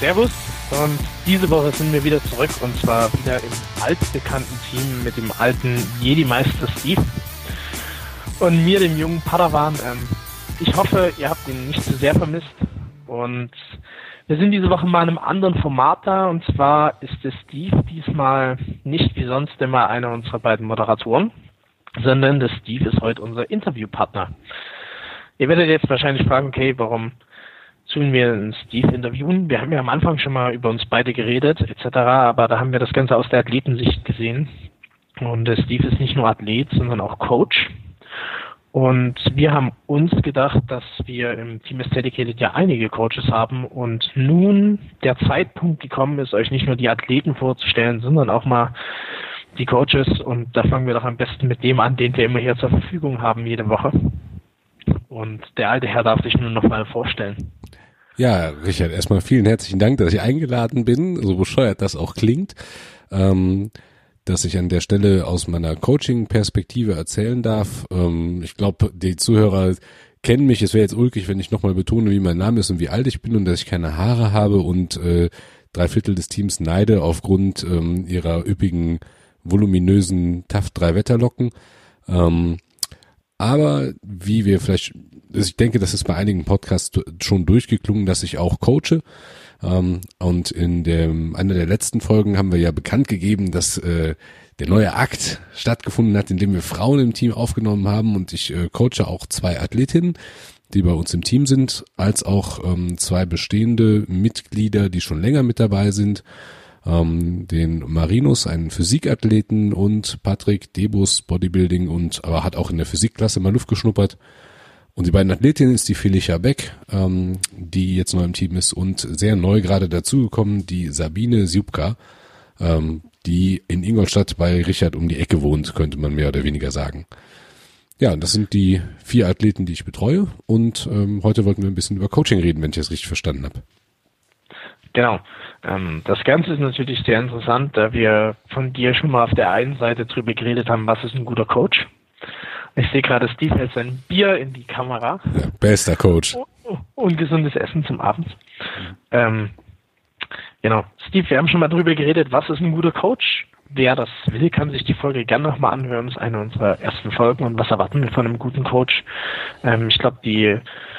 Servus und diese Woche sind wir wieder zurück und zwar wieder im altbekannten Team mit dem alten Jedi-Meister Steve und mir, dem jungen Padawan. Ich hoffe, ihr habt ihn nicht zu sehr vermisst und wir sind diese Woche mal in einem anderen Format da und zwar ist der Steve diesmal nicht wie sonst immer einer unserer beiden Moderatoren, sondern der Steve ist heute unser Interviewpartner. Ihr werdet jetzt wahrscheinlich fragen, okay, warum tun wir einen Steve interviewen? Wir haben ja am Anfang schon mal über uns beide geredet, etc., aber da haben wir das Ganze aus der Athletensicht gesehen. Und der Steve ist nicht nur Athlet, sondern auch Coach. Und wir haben uns gedacht, dass wir im Team is Dedicated ja einige Coaches haben und nun der Zeitpunkt gekommen ist, euch nicht nur die Athleten vorzustellen, sondern auch mal die Coaches. Und da fangen wir doch am besten mit dem an, den wir immer hier zur Verfügung haben, jede Woche. Und der alte Herr darf sich nun noch mal vorstellen. Ja, Richard, erstmal vielen herzlichen Dank, dass ich eingeladen bin, so bescheuert das auch klingt, dass ich an der Stelle aus meiner Coaching-Perspektive erzählen darf. Ich glaube, die Zuhörer kennen mich. Es wäre jetzt ulkig, wenn ich nochmal betone, wie mein Name ist und wie alt ich bin und dass ich keine Haare habe und 3/4 des Teams neide aufgrund ihrer üppigen, voluminösen Taft 3-Wetterlocken. Aber wie wir vielleicht, ich denke, das ist bei einigen Podcasts schon durchgeklungen, dass ich auch coache. Und in einer der letzten Folgen haben wir ja bekannt gegeben, dass der neue Akt stattgefunden hat, in dem wir Frauen im Team aufgenommen haben. Und ich coache auch 2 Athletinnen, die bei uns im Team sind, als auch 2 bestehende Mitglieder, die schon länger mit dabei sind. Den Marinus, einen Physikathleten, und Patrick Debus, Bodybuilding, aber hat auch in der Physikklasse mal Luft geschnuppert. Und die beiden Athletinnen ist die Felicia Beck, die jetzt neu im Team ist, und sehr neu gerade dazugekommen, die Sabine Siubka, die in Ingolstadt bei Richard um die Ecke wohnt, könnte man mehr oder weniger sagen. Ja, das sind die 4 Athleten, die ich betreue, und heute wollten wir ein bisschen über Coaching reden, wenn ich das richtig verstanden habe. Genau. Das Ganze ist natürlich sehr interessant, da wir von dir schon mal auf der einen Seite drüber geredet haben, was ist ein guter Coach. Ich sehe gerade, Steve hält sein Bier in die Kamera. Ja, bester Coach. Und gesundes Essen zum Abend. Genau. Steve, wir haben schon mal drüber geredet, was ist ein guter Coach. Wer das will, kann sich die Folge gerne nochmal anhören. Das ist eine unserer ersten Folgen. Und was erwarten wir von einem guten Coach? Ich glaube, die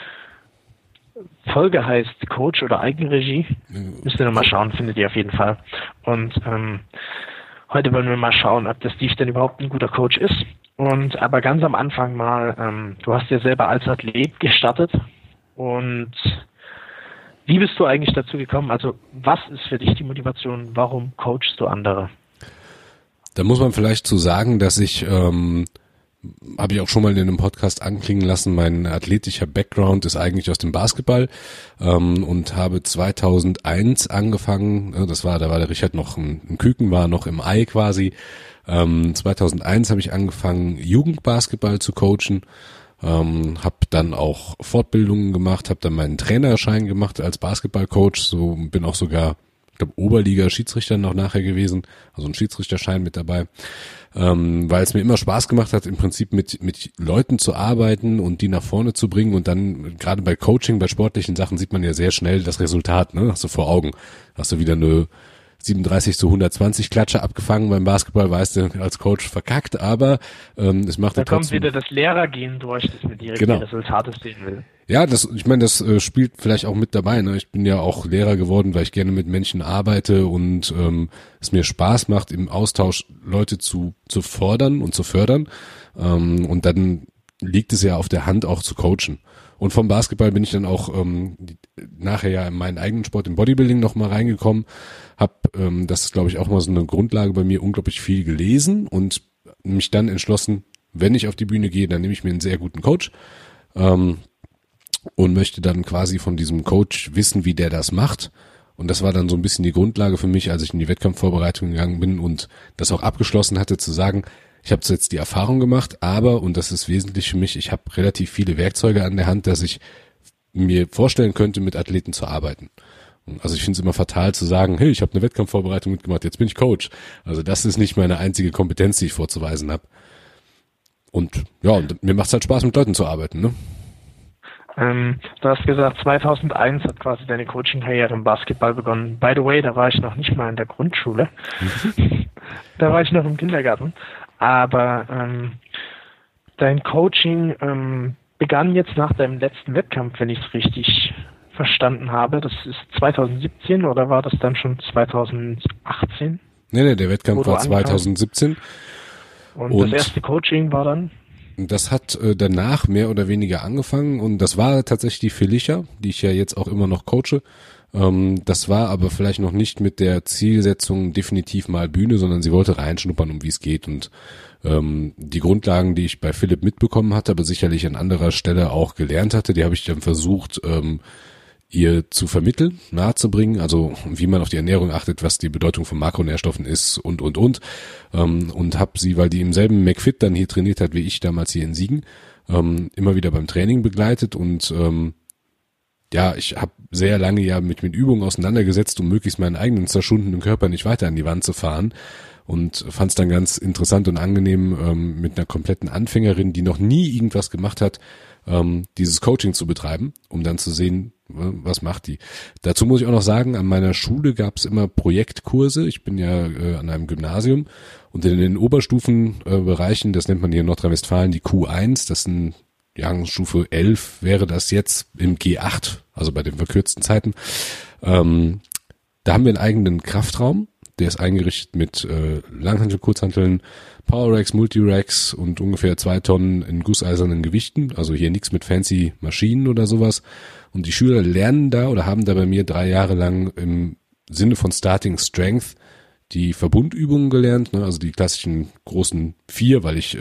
Folge heißt Coach oder Eigenregie. Müsst ihr nochmal schauen, findet ihr auf jeden Fall. Und heute wollen wir mal schauen, ob der Steve denn überhaupt ein guter Coach ist. Und aber ganz am Anfang mal, du hast ja selber als Athlet gestartet. Und wie bist du eigentlich dazu gekommen? Also was ist für dich die Motivation? Warum coachst du andere? Da muss man vielleicht zu sagen, dass ich habe ich auch schon mal in einem Podcast anklingen lassen, mein athletischer Background ist eigentlich aus dem Basketball, und habe 2001 angefangen, da war der Richard noch ein Küken, war noch im Ei quasi. 2001 habe ich angefangen, Jugendbasketball zu coachen, habe dann auch Fortbildungen gemacht, habe dann meinen Trainerschein gemacht als Basketballcoach, so bin auch sogar, ich glaube, Oberliga-Schiedsrichter noch nachher gewesen, also ein Schiedsrichterschein mit dabei, weil es mir immer Spaß gemacht hat, im Prinzip mit Leuten zu arbeiten und die nach vorne zu bringen, und dann gerade bei Coaching, bei sportlichen Sachen sieht man ja sehr schnell das Resultat, ne? Hast du vor Augen, hast du wieder eine 37-120 Klatsche abgefangen beim Basketball, weißt du, als Coach verkackt, aber es macht da kommt wieder das Lehrergehen durch, das mir direkt die Resultate sehen will. Ja, das spielt vielleicht auch mit dabei, ne? Ich bin ja auch Lehrer geworden, weil ich gerne mit Menschen arbeite und es mir Spaß macht, im Austausch Leute zu fordern und zu fördern, und dann liegt es ja auf der Hand, auch zu coachen. Und vom Basketball bin ich dann auch nachher ja in meinen eigenen Sport, im Bodybuilding, noch mal reingekommen, das ist, glaube ich, auch mal so eine Grundlage bei mir, unglaublich viel gelesen und mich dann entschlossen, wenn ich auf die Bühne gehe, dann nehme ich mir einen sehr guten Coach, und möchte dann quasi von diesem Coach wissen, wie der das macht. Und das war dann so ein bisschen die Grundlage für mich, als ich in die Wettkampfvorbereitung gegangen bin und das auch abgeschlossen hatte, zu sagen, ich habe jetzt die Erfahrung gemacht, aber, und das ist wesentlich für mich, ich habe relativ viele Werkzeuge an der Hand, dass ich mir vorstellen könnte, mit Athleten zu arbeiten. Also ich finde es immer fatal zu sagen, hey, ich habe eine Wettkampfvorbereitung mitgemacht, jetzt bin ich Coach. Also das ist nicht meine einzige Kompetenz, die ich vorzuweisen habe. Und ja, und mir macht es halt Spaß, mit Leuten zu arbeiten, ne? Du hast gesagt, 2001 hat quasi deine Coaching-Karriere im Basketball begonnen. By the way, da war ich noch nicht mal in der Grundschule. Da war ich noch im Kindergarten. Aber dein Coaching begann jetzt nach deinem letzten Wettkampf, wenn ich es richtig verstanden habe. Das ist 2017 oder war das dann schon 2018? Nee, der Wettkampf war 2017. Und das erste Coaching war dann? Das hat danach mehr oder weniger angefangen und das war tatsächlich die Felicia, die ich ja jetzt auch immer noch coache. Das war aber vielleicht noch nicht mit der Zielsetzung definitiv mal Bühne, sondern sie wollte reinschnuppern, um wie es geht. Und die Grundlagen, die ich bei Philipp mitbekommen hatte, aber sicherlich an anderer Stelle auch gelernt hatte, die habe ich dann versucht, ihr zu vermitteln, nahezubringen, also wie man auf die Ernährung achtet, was die Bedeutung von Makronährstoffen ist und habe sie, weil die im selben McFit dann hier trainiert hat, wie ich damals hier in Siegen, immer wieder beim Training begleitet und ich habe sehr lange ja mit Übungen auseinandergesetzt, um möglichst meinen eigenen zerschundenen Körper nicht weiter an die Wand zu fahren und fand es dann ganz interessant und angenehm, mit einer kompletten Anfängerin, die noch nie irgendwas gemacht hat, dieses Coaching zu betreiben, um dann zu sehen, was macht die. Dazu muss ich auch noch sagen, an meiner Schule gab es immer Projektkurse. Ich bin ja an einem Gymnasium und in den Oberstufenbereichen, das nennt man hier in Nordrhein-Westfalen die Q1, das sind Jahrgangsstufe 11 wäre das jetzt im G8, also bei den verkürzten Zeiten. Da haben wir einen eigenen Kraftraum, der ist eingerichtet mit Langhantel, Kurzhanteln, Power-Racks, Multi-Racks und ungefähr 2 Tonnen in gusseisernen Gewichten, also hier nichts mit fancy Maschinen oder sowas. Und die Schüler lernen da oder haben da bei mir 3 Jahre lang im Sinne von Starting Strength die Verbundübungen gelernt, ne? Also die klassischen großen 4, weil ich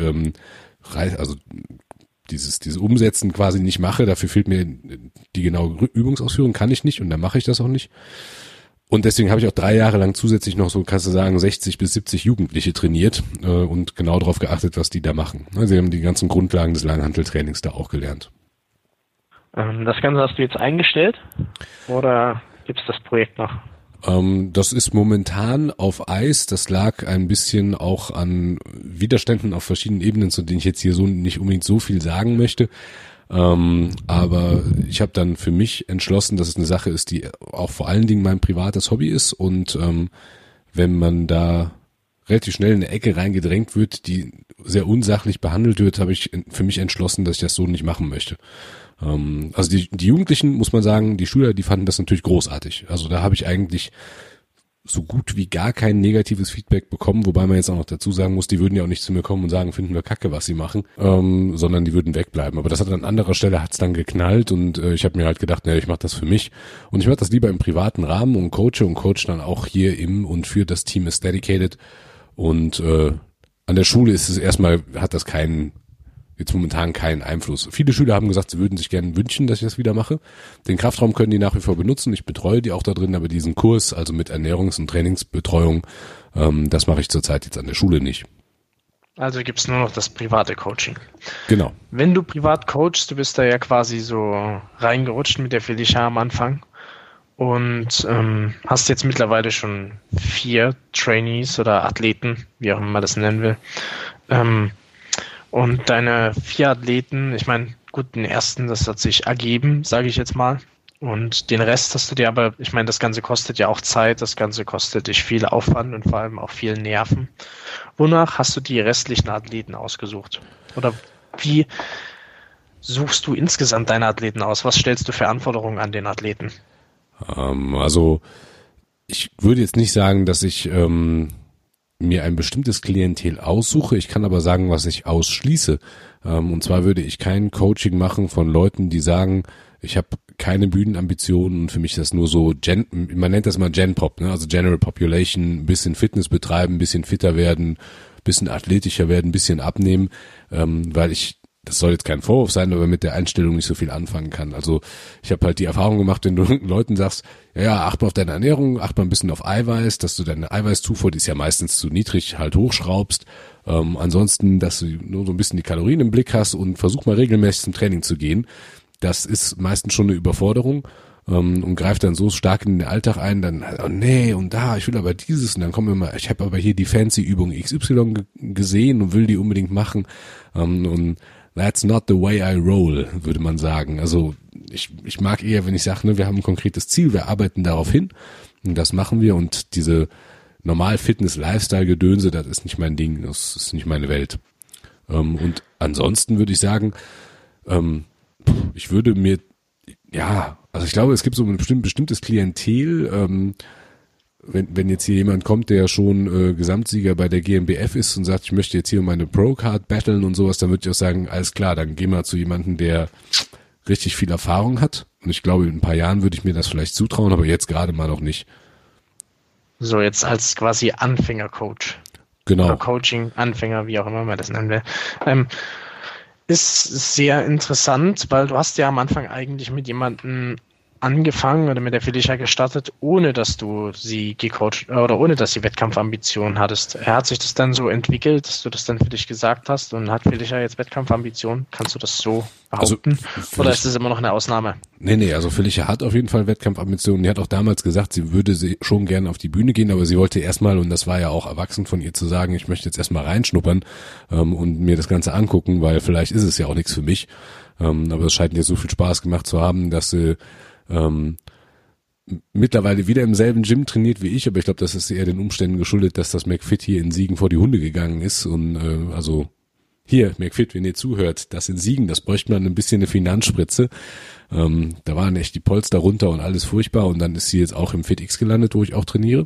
dieses Umsetzen quasi nicht mache, dafür fehlt mir die genaue Übungsausführung, kann ich nicht und dann mache ich das auch nicht. Und deswegen habe ich auch 3 Jahre lang zusätzlich noch so, kannst du sagen, 60 bis 70 Jugendliche trainiert und genau darauf geachtet, was die da machen. Sie haben die ganzen Grundlagen des Langhanteltrainings da auch gelernt. Das Ganze hast du jetzt eingestellt oder gibt es das Projekt noch? Das ist momentan auf Eis. Das lag ein bisschen auch an Widerständen auf verschiedenen Ebenen, zu denen ich jetzt hier so nicht unbedingt so viel sagen möchte. Aber ich habe dann für mich entschlossen, dass es eine Sache ist, die auch vor allen Dingen mein privates Hobby ist. Und wenn man da relativ schnell in eine Ecke reingedrängt wird, die sehr unsachlich behandelt wird, habe ich für mich entschlossen, dass ich das so nicht machen möchte. Also die Jugendlichen, muss man sagen, die Schüler, die fanden das natürlich großartig. Also da habe ich eigentlich so gut wie gar kein negatives Feedback bekommen, wobei man jetzt auch noch dazu sagen muss, die würden ja auch nicht zu mir kommen und sagen, finden wir kacke, was sie machen, sondern die würden wegbleiben. Aber das hat an anderer Stelle hat's dann geknallt und ich habe mir halt gedacht, ich mache das für mich und ich mache das lieber im privaten Rahmen und coach dann auch hier im und für das Team ist dedicated und an der Schule ist es erstmal, hat das jetzt momentan keinen Einfluss. Viele Schüler haben gesagt, sie würden sich gerne wünschen, dass ich das wieder mache. Den Kraftraum können die nach wie vor benutzen. Ich betreue die auch da drin, aber diesen Kurs, also mit Ernährungs- und Trainingsbetreuung, das mache ich zurzeit jetzt an der Schule nicht. Also gibt's nur noch das private Coaching. Genau. Wenn du privat coachst, du bist da ja quasi so reingerutscht mit der Felicia am Anfang und hast jetzt mittlerweile schon 4 Trainees oder Athleten, wie auch immer man das nennen will. Und deine 4 Athleten, ich meine, gut, den ersten, das hat sich ergeben, sage ich jetzt mal. Und den Rest hast du dir aber, ich meine, das Ganze kostet ja auch Zeit, das Ganze kostet dich viel Aufwand und vor allem auch viel Nerven. Wonach hast du die restlichen Athleten ausgesucht? Oder wie suchst du insgesamt deine Athleten aus? Was stellst du für Anforderungen an den Athleten? Also ich würde jetzt nicht sagen, dass ich mir ein bestimmtes Klientel aussuche. Ich kann aber sagen, was ich ausschließe. Und zwar würde ich kein Coaching machen von Leuten, die sagen, ich habe keine Bühnenambitionen und für mich ist das nur so, man nennt das mal Gen-Pop, ne? Also General Population, ein bisschen Fitness betreiben, ein bisschen fitter werden, ein bisschen athletischer werden, ein bisschen abnehmen, weil das soll jetzt kein Vorwurf sein, aber mit der Einstellung nicht so viel anfangen kann. Also ich habe halt die Erfahrung gemacht, wenn du Leuten sagst, ja, acht mal auf deine Ernährung, acht mal ein bisschen auf Eiweiß, dass du deine Eiweißzufuhr, die ist ja meistens zu niedrig, halt hochschraubst. Ansonsten, dass du nur so ein bisschen die Kalorien im Blick hast und versuch mal regelmäßig zum Training zu gehen. Das ist meistens schon eine Überforderung und greift dann so stark in den Alltag ein, dann, oh nee, und da, ich will aber dieses, und dann kommen wir mal, ich habe aber hier die fancy Übung XY gesehen und will die unbedingt machen und that's not the way I roll, würde man sagen. Also ich mag eher, wenn ich sage, ne, wir haben ein konkretes Ziel, wir arbeiten darauf hin und das machen wir und diese normal Fitness-Lifestyle-Gedönse, das ist nicht mein Ding, das ist nicht meine Welt. Und ansonsten würde ich sagen, ich würde mir, ja, also ich glaube, es gibt so ein bestimmtes Klientel, wenn jetzt hier jemand kommt, der schon Gesamtsieger bei der GmbF ist und sagt, ich möchte jetzt hier um meine Pro-Card battlen und sowas, dann würde ich auch sagen, alles klar, dann geh mal zu jemandem, der richtig viel Erfahrung hat. Und ich glaube, in ein paar Jahren würde ich mir das vielleicht zutrauen, aber jetzt gerade mal noch nicht. So, jetzt als quasi Anfängercoach. Genau. Oder Coaching-Anfänger, wie auch immer man das nennen will. Ist sehr interessant, weil du hast ja am Anfang eigentlich mit jemandem angefangen oder mit der Felicia gestartet, ohne dass du sie gecoacht oder ohne dass sie Wettkampfambitionen hattest. Hat sich das dann so entwickelt, dass du das dann für dich gesagt hast und hat Felicia jetzt Wettkampfambitionen? Kannst du das so behaupten? Also, oder ist das immer noch eine Ausnahme? Nee, also Felicia hat auf jeden Fall Wettkampfambitionen. Die hat auch damals gesagt, sie würde schon gerne auf die Bühne gehen, aber sie wollte erstmal, und das war ja auch erwachsen von ihr zu sagen, ich möchte jetzt erstmal reinschnuppern und mir das Ganze angucken, weil vielleicht ist es ja auch nichts für mich. Aber es scheint ihr so viel Spaß gemacht zu haben, dass sie mittlerweile wieder im selben Gym trainiert wie ich, aber ich glaube, das ist eher den Umständen geschuldet, dass das McFit hier in Siegen vor die Hunde gegangen ist und also hier, McFit, wenn ihr zuhört, das in Siegen, das bräuchte man ein bisschen eine Finanzspritze. Da waren echt die Polster runter und alles furchtbar und dann ist sie jetzt auch im FitX gelandet, wo ich auch trainiere.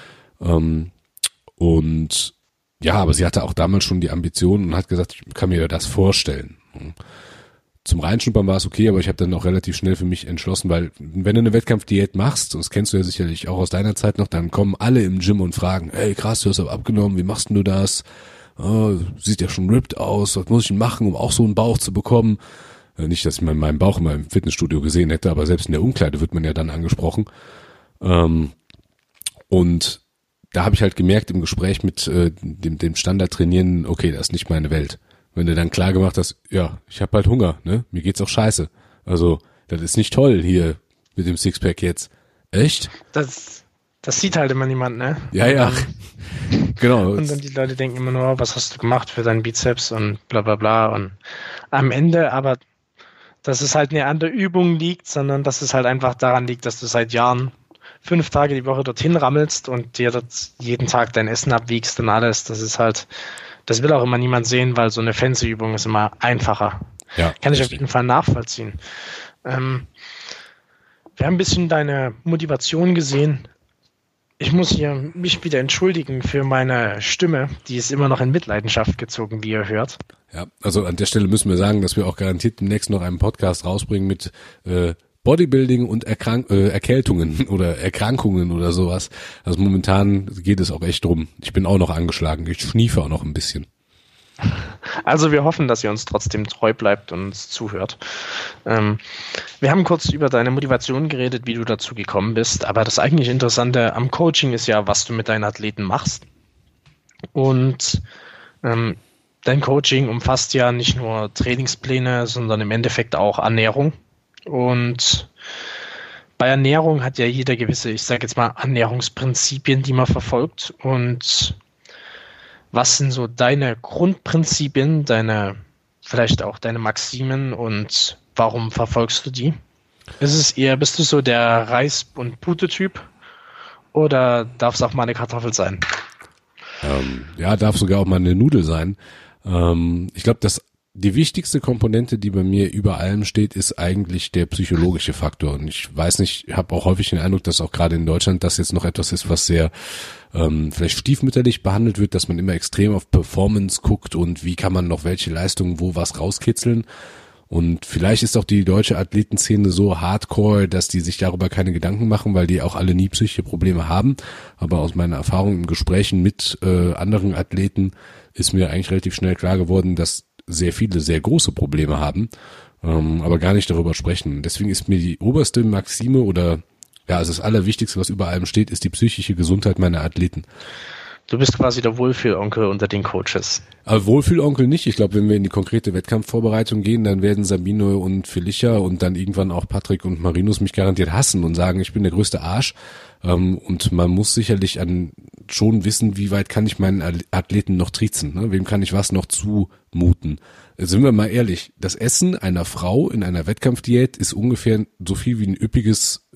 Und ja, aber sie hatte auch damals schon die Ambition und hat gesagt, ich kann mir das vorstellen. Zum Reinschnuppern war es okay, aber ich habe dann auch relativ schnell für mich entschlossen, weil wenn du eine Wettkampfdiät machst, und das kennst du ja sicherlich auch aus deiner Zeit noch, dann kommen alle im Gym und fragen, ey krass, du hast aber abgenommen, wie machst denn du das? Oh, sieht ja schon ripped aus, was muss ich denn machen, um auch so einen Bauch zu bekommen? Nicht, dass ich meinen Bauch immer im Fitnessstudio gesehen hätte, aber selbst in der Umkleide wird man ja dann angesprochen. Und da habe ich halt gemerkt im Gespräch mit dem Standardtrainieren, okay, das ist nicht meine Welt. Wenn du dann klar gemacht hast, ja, ich habe halt Hunger, ne? Mir geht's auch scheiße. Also, das ist nicht toll hier mit dem Sixpack jetzt. Echt? Das sieht halt immer niemand, ne? Ja. Genau. Und dann die Leute denken immer nur, was hast du gemacht für deinen Bizeps und bla bla bla. Und am Ende aber, dass es halt nicht an der Übung liegt, sondern dass es halt einfach daran liegt, dass du seit Jahren 5 Tage die Woche dorthin rammelst und dir dort jeden Tag dein Essen abwiegst und alles. Das ist halt, das will auch immer niemand sehen, weil so eine fancy Übung ist immer einfacher. Ja, kann ich auf jeden Fall nachvollziehen. Wir haben ein bisschen deine Motivation gesehen. Ich muss hier mich wieder entschuldigen für meine Stimme. Die ist immer noch in Mitleidenschaft gezogen, wie ihr hört. Ja, also an der Stelle müssen wir sagen, dass wir auch garantiert demnächst noch einen Podcast rausbringen mit Bodybuilding und Erkältungen oder Erkrankungen oder sowas. Also momentan geht es auch echt drum. Ich bin auch noch angeschlagen. Ich schniefe auch noch ein bisschen. Also wir hoffen, dass ihr uns trotzdem treu bleibt und uns zuhört. Wir haben kurz über deine Motivation geredet, wie du dazu gekommen bist. Aber das eigentlich Interessante am Coaching ist ja, was du mit deinen Athleten machst. Und dein Coaching umfasst ja nicht nur Trainingspläne, sondern im Endeffekt auch Ernährung. Und bei Ernährung hat ja jeder gewisse, ich sage jetzt mal, Ernährungsprinzipien, die man verfolgt. Und was sind so deine Grundprinzipien, vielleicht auch deine Maximen und warum verfolgst du die? Bist du so der Reis- und Pute-Typ oder darf es auch mal eine Kartoffel sein? Ja, darf sogar auch mal eine Nudel sein. Ich glaube, dass die wichtigste Komponente, die bei mir über allem steht, ist eigentlich der psychologische Faktor. Und ich weiß nicht, ich habe auch häufig den Eindruck, dass auch gerade in Deutschland das jetzt noch etwas ist, was sehr vielleicht stiefmütterlich behandelt wird, dass man immer extrem auf Performance guckt und wie kann man noch welche Leistungen wo was rauskitzeln. Und vielleicht ist auch die deutsche Athletenszene so hardcore, dass die sich darüber keine Gedanken machen, weil die auch alle nie psychische Probleme haben. Aber aus meiner Erfahrung in Gesprächen mit anderen Athleten ist mir eigentlich relativ schnell klar geworden, dass sehr viele sehr große Probleme haben, aber gar nicht darüber sprechen. Deswegen ist mir die oberste Maxime oder ja, also das Allerwichtigste, was über allem steht, ist die psychische Gesundheit meiner Athleten. Du bist quasi der Wohlfühlonkel unter den Coaches. Aber Wohlfühlonkel nicht. Ich glaube, wenn wir in die konkrete Wettkampfvorbereitung gehen, dann werden Sabine und Felicia und dann irgendwann auch Patrick und Marinus mich garantiert hassen und sagen, ich bin der größte Arsch. Und man muss sicherlich an schon wissen, wie weit kann ich meinen Athleten noch triezen, ne? Wem kann ich was noch zumuten. Sind wir mal ehrlich, das Essen einer Frau in einer Wettkampfdiät ist ungefähr so viel wie ein üppiges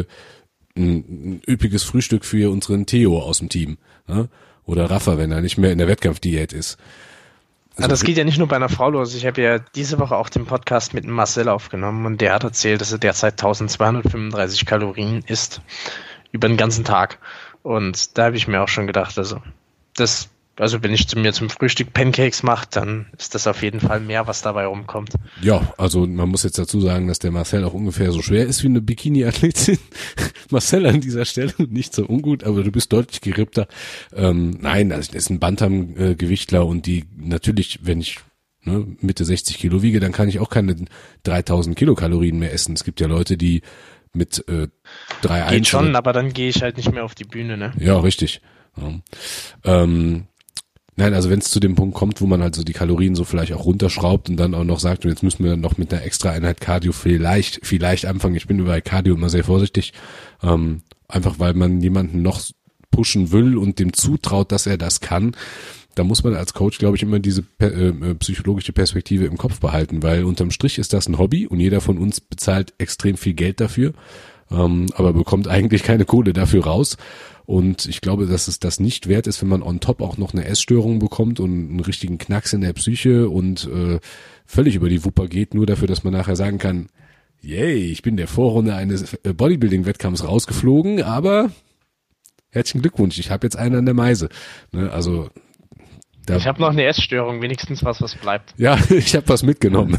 Frühstück für unseren Theo aus dem Team, ne? Oder Rafa, wenn er nicht mehr in der Wettkampfdiät ist. Also das geht ja nicht nur bei einer Frau los. Ich habe ja diese Woche auch den Podcast mit Marcel aufgenommen und der hat erzählt, dass er derzeit 1235 Kalorien isst über den ganzen Tag. Und da habe ich mir auch schon gedacht, also wenn ich mir zum Frühstück Pancakes mache, dann ist das auf jeden Fall mehr, was dabei rumkommt. Ja, also man muss jetzt dazu sagen, dass der Marcel auch ungefähr so schwer ist wie eine Bikini-Athletin. Marcel an dieser Stelle nicht so ungut, aber du bist deutlich gerippter. Nein, also das ist ein Bantam-Gewichtler und die natürlich, wenn ich Mitte 60 Kilo wiege, dann kann ich auch keine 3000 Kilokalorien mehr essen. Es gibt ja Leute, die mit 3,1... Geht schon, aber dann gehe ich halt nicht mehr auf die Bühne, ne? Ja, richtig. Ja. Nein, also wenn es zu dem Punkt kommt, wo man halt so die Kalorien so vielleicht auch runterschraubt und dann auch noch sagt, und jetzt müssen wir noch mit einer extra Einheit Cardio vielleicht anfangen. Ich bin bei Cardio immer sehr vorsichtig, einfach weil man jemanden noch pushen will und dem zutraut, dass er das kann. Da muss man als Coach, glaube ich, immer diese psychologische Perspektive im Kopf behalten, weil unterm Strich ist das ein Hobby und jeder von uns bezahlt extrem viel Geld dafür, aber bekommt eigentlich keine Kohle dafür raus. Und ich glaube, dass es das nicht wert ist, wenn man on top auch noch eine Essstörung bekommt und einen richtigen Knacks in der Psyche und völlig über die Wupper geht, nur dafür, dass man nachher sagen kann, yay, ich bin der Vorrunde eines Bodybuilding-Wettkampfs rausgeflogen, aber herzlichen Glückwunsch, ich habe jetzt einen an der Meise. Ne, also ich habe noch eine Essstörung, wenigstens was bleibt. Ja, ich habe was mitgenommen.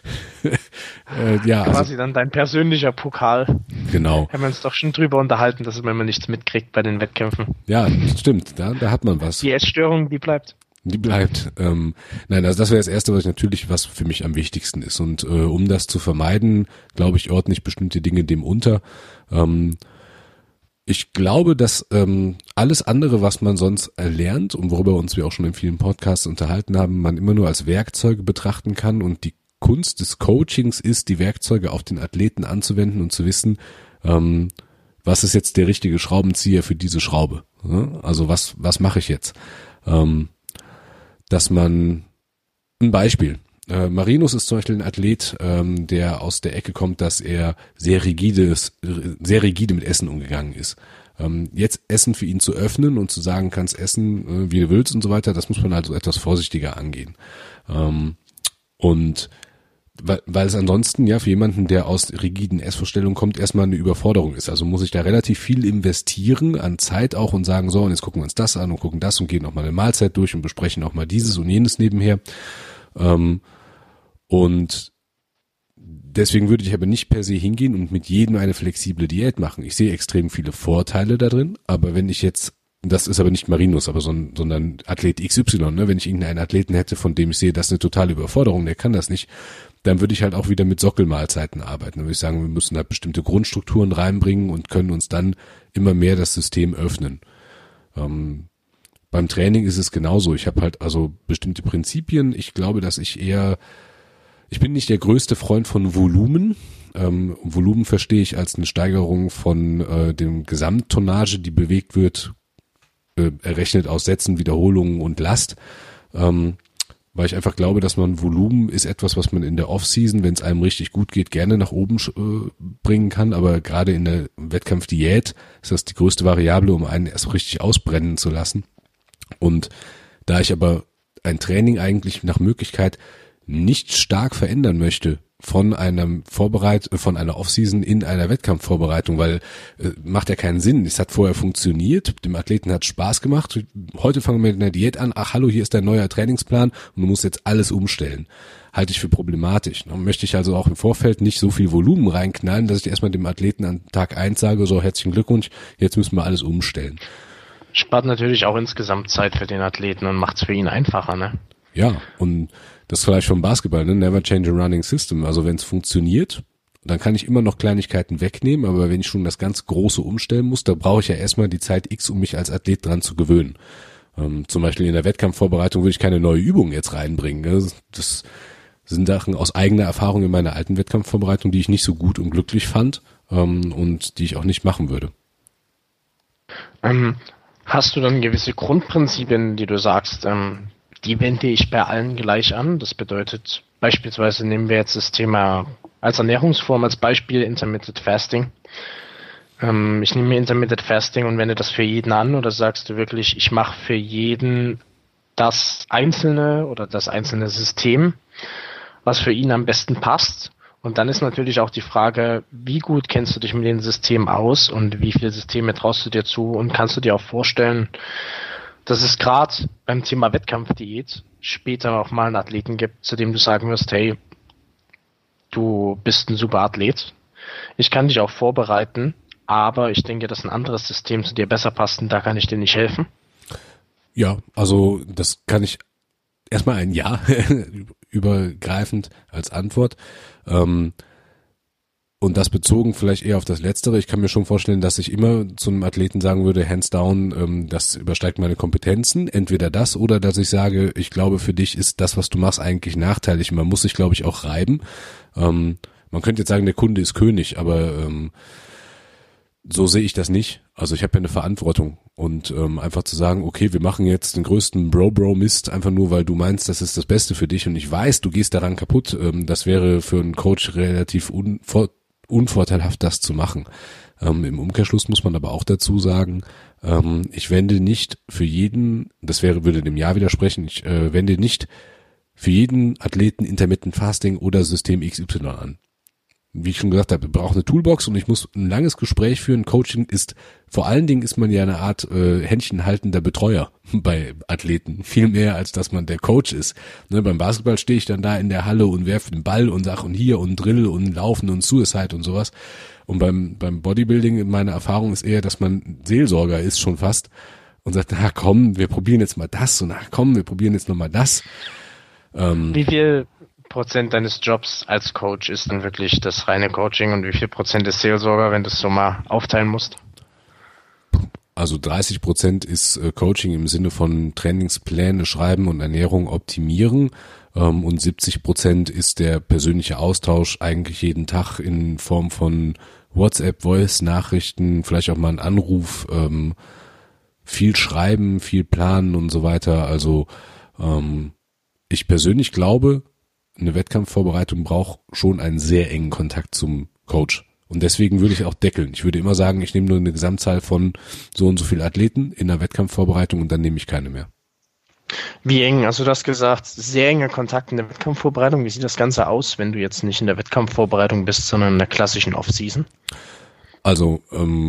Ja, quasi dann dein persönlicher Pokal. Genau. Haben wir uns doch schon drüber unterhalten, dass man nichts mitkriegt bei den Wettkämpfen. Ja, stimmt, da hat man was. Die Essstörung, die bleibt. Die bleibt. Nein, also das wäre das Erste, was für mich am wichtigsten ist. Und um das zu vermeiden, glaube ich, ordne ich bestimmte Dinge dem unter. Ich glaube, dass alles andere, was man sonst erlernt und worüber uns wir auch schon in vielen Podcasts unterhalten haben, man immer nur als Werkzeuge betrachten kann und die Kunst des Coachings ist, die Werkzeuge auf den Athleten anzuwenden und zu wissen, was ist jetzt der richtige Schraubenzieher für diese Schraube. Ne? Also was mache ich jetzt? Dass man ein Beispiel. Marinus ist zum Beispiel ein Athlet, der aus der Ecke kommt, dass er sehr rigide mit Essen umgegangen ist. Jetzt Essen für ihn zu öffnen und zu sagen, kannst essen, wie du willst und so weiter, das muss man also etwas vorsichtiger angehen. Und weil es ansonsten ja für jemanden, der aus rigiden Essvorstellungen kommt, erstmal eine Überforderung ist. Also muss ich da relativ viel investieren an Zeit auch und sagen, so, und jetzt gucken wir uns das an und gucken das und gehen noch mal eine Mahlzeit durch und besprechen auch mal dieses und jenes nebenher. Und deswegen würde ich aber nicht per se hingehen und mit jedem eine flexible Diät machen. Ich sehe extrem viele Vorteile da drin, aber wenn ich jetzt, das ist aber nicht Marinus, aber sondern Athlet XY, ne? Wenn ich irgendeinen Athleten hätte, von dem ich sehe, das ist eine totale Überforderung, der kann das nicht, dann würde ich halt auch wieder mit Sockelmahlzeiten arbeiten. Dann würde ich sagen, wir müssen halt bestimmte Grundstrukturen reinbringen und können uns dann immer mehr das System öffnen. Beim Training ist es genauso. Ich habe halt also bestimmte Prinzipien. Ich glaube, dass ich bin nicht der größte Freund von Volumen. Volumen verstehe ich als eine Steigerung von dem Gesamttonnage, die bewegt wird, errechnet aus Sätzen, Wiederholungen und Last. Weil ich einfach glaube, dass man Volumen ist etwas, was man in der Off-Season, wenn es einem richtig gut geht, gerne nach oben bringen kann. Aber gerade in der Wettkampfdiät ist das die größte Variable, um einen erst richtig ausbrennen zu lassen. Und da ich aber ein Training eigentlich nach Möglichkeit nicht stark verändern möchte von einer Offseason in einer Wettkampfvorbereitung, weil macht ja keinen Sinn. Es hat vorher funktioniert, dem Athleten hat Spaß gemacht. Heute fangen wir mit einer Diät an. Ach hallo, hier ist dein neuer Trainingsplan und du musst jetzt alles umstellen. Halte ich für problematisch. Dann möchte ich also auch im Vorfeld nicht so viel Volumen reinknallen, dass ich erstmal dem Athleten an Tag 1 sage, so herzlichen Glückwunsch, jetzt müssen wir alles umstellen. Spart natürlich auch insgesamt Zeit für den Athleten und macht es für ihn einfacher, ne? Ja, und das ist vielleicht vom Basketball, ne? Never change a running system. Also wenn es funktioniert, dann kann ich immer noch Kleinigkeiten wegnehmen, aber wenn ich schon das ganz Große umstellen muss, da brauche ich ja erstmal die Zeit X, um mich als Athlet dran zu gewöhnen. Zum Beispiel in der Wettkampfvorbereitung würde ich keine neue Übung jetzt reinbringen. Ne? Das sind Sachen aus eigener Erfahrung in meiner alten Wettkampfvorbereitung, die ich nicht so gut und glücklich fand und die ich auch nicht machen würde. Hast du dann gewisse Grundprinzipien, die du sagst, die wende ich bei allen gleich an? Das bedeutet, beispielsweise nehmen wir jetzt das Thema als Ernährungsform als Beispiel Intermittent Fasting. Ich nehme Intermittent Fasting und wende das für jeden an, oder sagst du wirklich, ich mache für jeden das einzelne oder das einzelne System, was für ihn am besten passt? Und dann ist natürlich auch die Frage, wie gut kennst du dich mit dem System aus und wie viele Systeme traust du dir zu, und kannst du dir auch vorstellen, dass es gerade beim Thema Wettkampfdiät später auch mal einen Athleten gibt, zu dem du sagen wirst, hey, du bist ein super Athlet, ich kann dich auch vorbereiten, aber ich denke, dass ein anderes System zu dir besser passt und da kann ich dir nicht helfen? Ja, also das kann ich erstmal ein Ja übergreifend als Antwort. Und das bezogen vielleicht eher auf das Letztere. Ich kann mir schon vorstellen, dass ich immer zu einem Athleten sagen würde, hands down, das übersteigt meine Kompetenzen. Entweder das oder dass ich sage, ich glaube, für dich ist das, was du machst, eigentlich nachteilig. Man muss sich, glaube ich, auch reiben. Man könnte jetzt sagen, der Kunde ist König, aber so sehe ich das nicht. Also ich habe ja eine Verantwortung und einfach zu sagen, okay, wir machen jetzt den größten Bro-Mist, einfach nur, weil du meinst, das ist das Beste für dich und ich weiß, du gehst daran kaputt, das wäre für einen Coach relativ unvorteilhaft, das zu machen. Im Umkehrschluss muss man aber auch dazu sagen, ich wende nicht für jeden, würde dem Ja widersprechen, ich wende nicht für jeden Athleten Intermittent Fasting oder System XY an. Wie ich schon gesagt habe, ich brauche eine Toolbox und ich muss ein langes Gespräch führen. Coaching vor allen Dingen ist man ja eine Art händchenhaltender Betreuer bei Athleten. Viel mehr, als dass man der Coach ist. Ne, beim Basketball stehe ich dann da in der Halle und werfe den Ball und sag und hier und Drill und Laufen und Suicide und sowas. Und beim Bodybuilding, meine Erfahrung ist eher, dass man Seelsorger ist schon fast und sagt, na komm, wir probieren jetzt mal das und na komm, wir probieren jetzt nochmal das. Wie viel Prozent deines Jobs als Coach ist dann wirklich das reine Coaching und wie viel Prozent ist Seelsorger, wenn du es so mal aufteilen musst? Also 30% ist Coaching im Sinne von Trainingspläne schreiben und Ernährung optimieren, und 70% ist der persönliche Austausch eigentlich jeden Tag in Form von WhatsApp, Voice-Nachrichten, vielleicht auch mal einen Anruf, viel schreiben, viel planen und so weiter. Also ich persönlich glaube, eine Wettkampfvorbereitung braucht schon einen sehr engen Kontakt zum Coach. Und deswegen würde ich auch deckeln. Ich würde immer sagen, ich nehme nur eine Gesamtzahl von so und so viel Athleten in der Wettkampfvorbereitung und dann nehme ich keine mehr. Wie eng? Also du hast gesagt, sehr enger Kontakt in der Wettkampfvorbereitung. Wie sieht das Ganze aus, wenn du jetzt nicht in der Wettkampfvorbereitung bist, sondern in der klassischen Off-Season? Also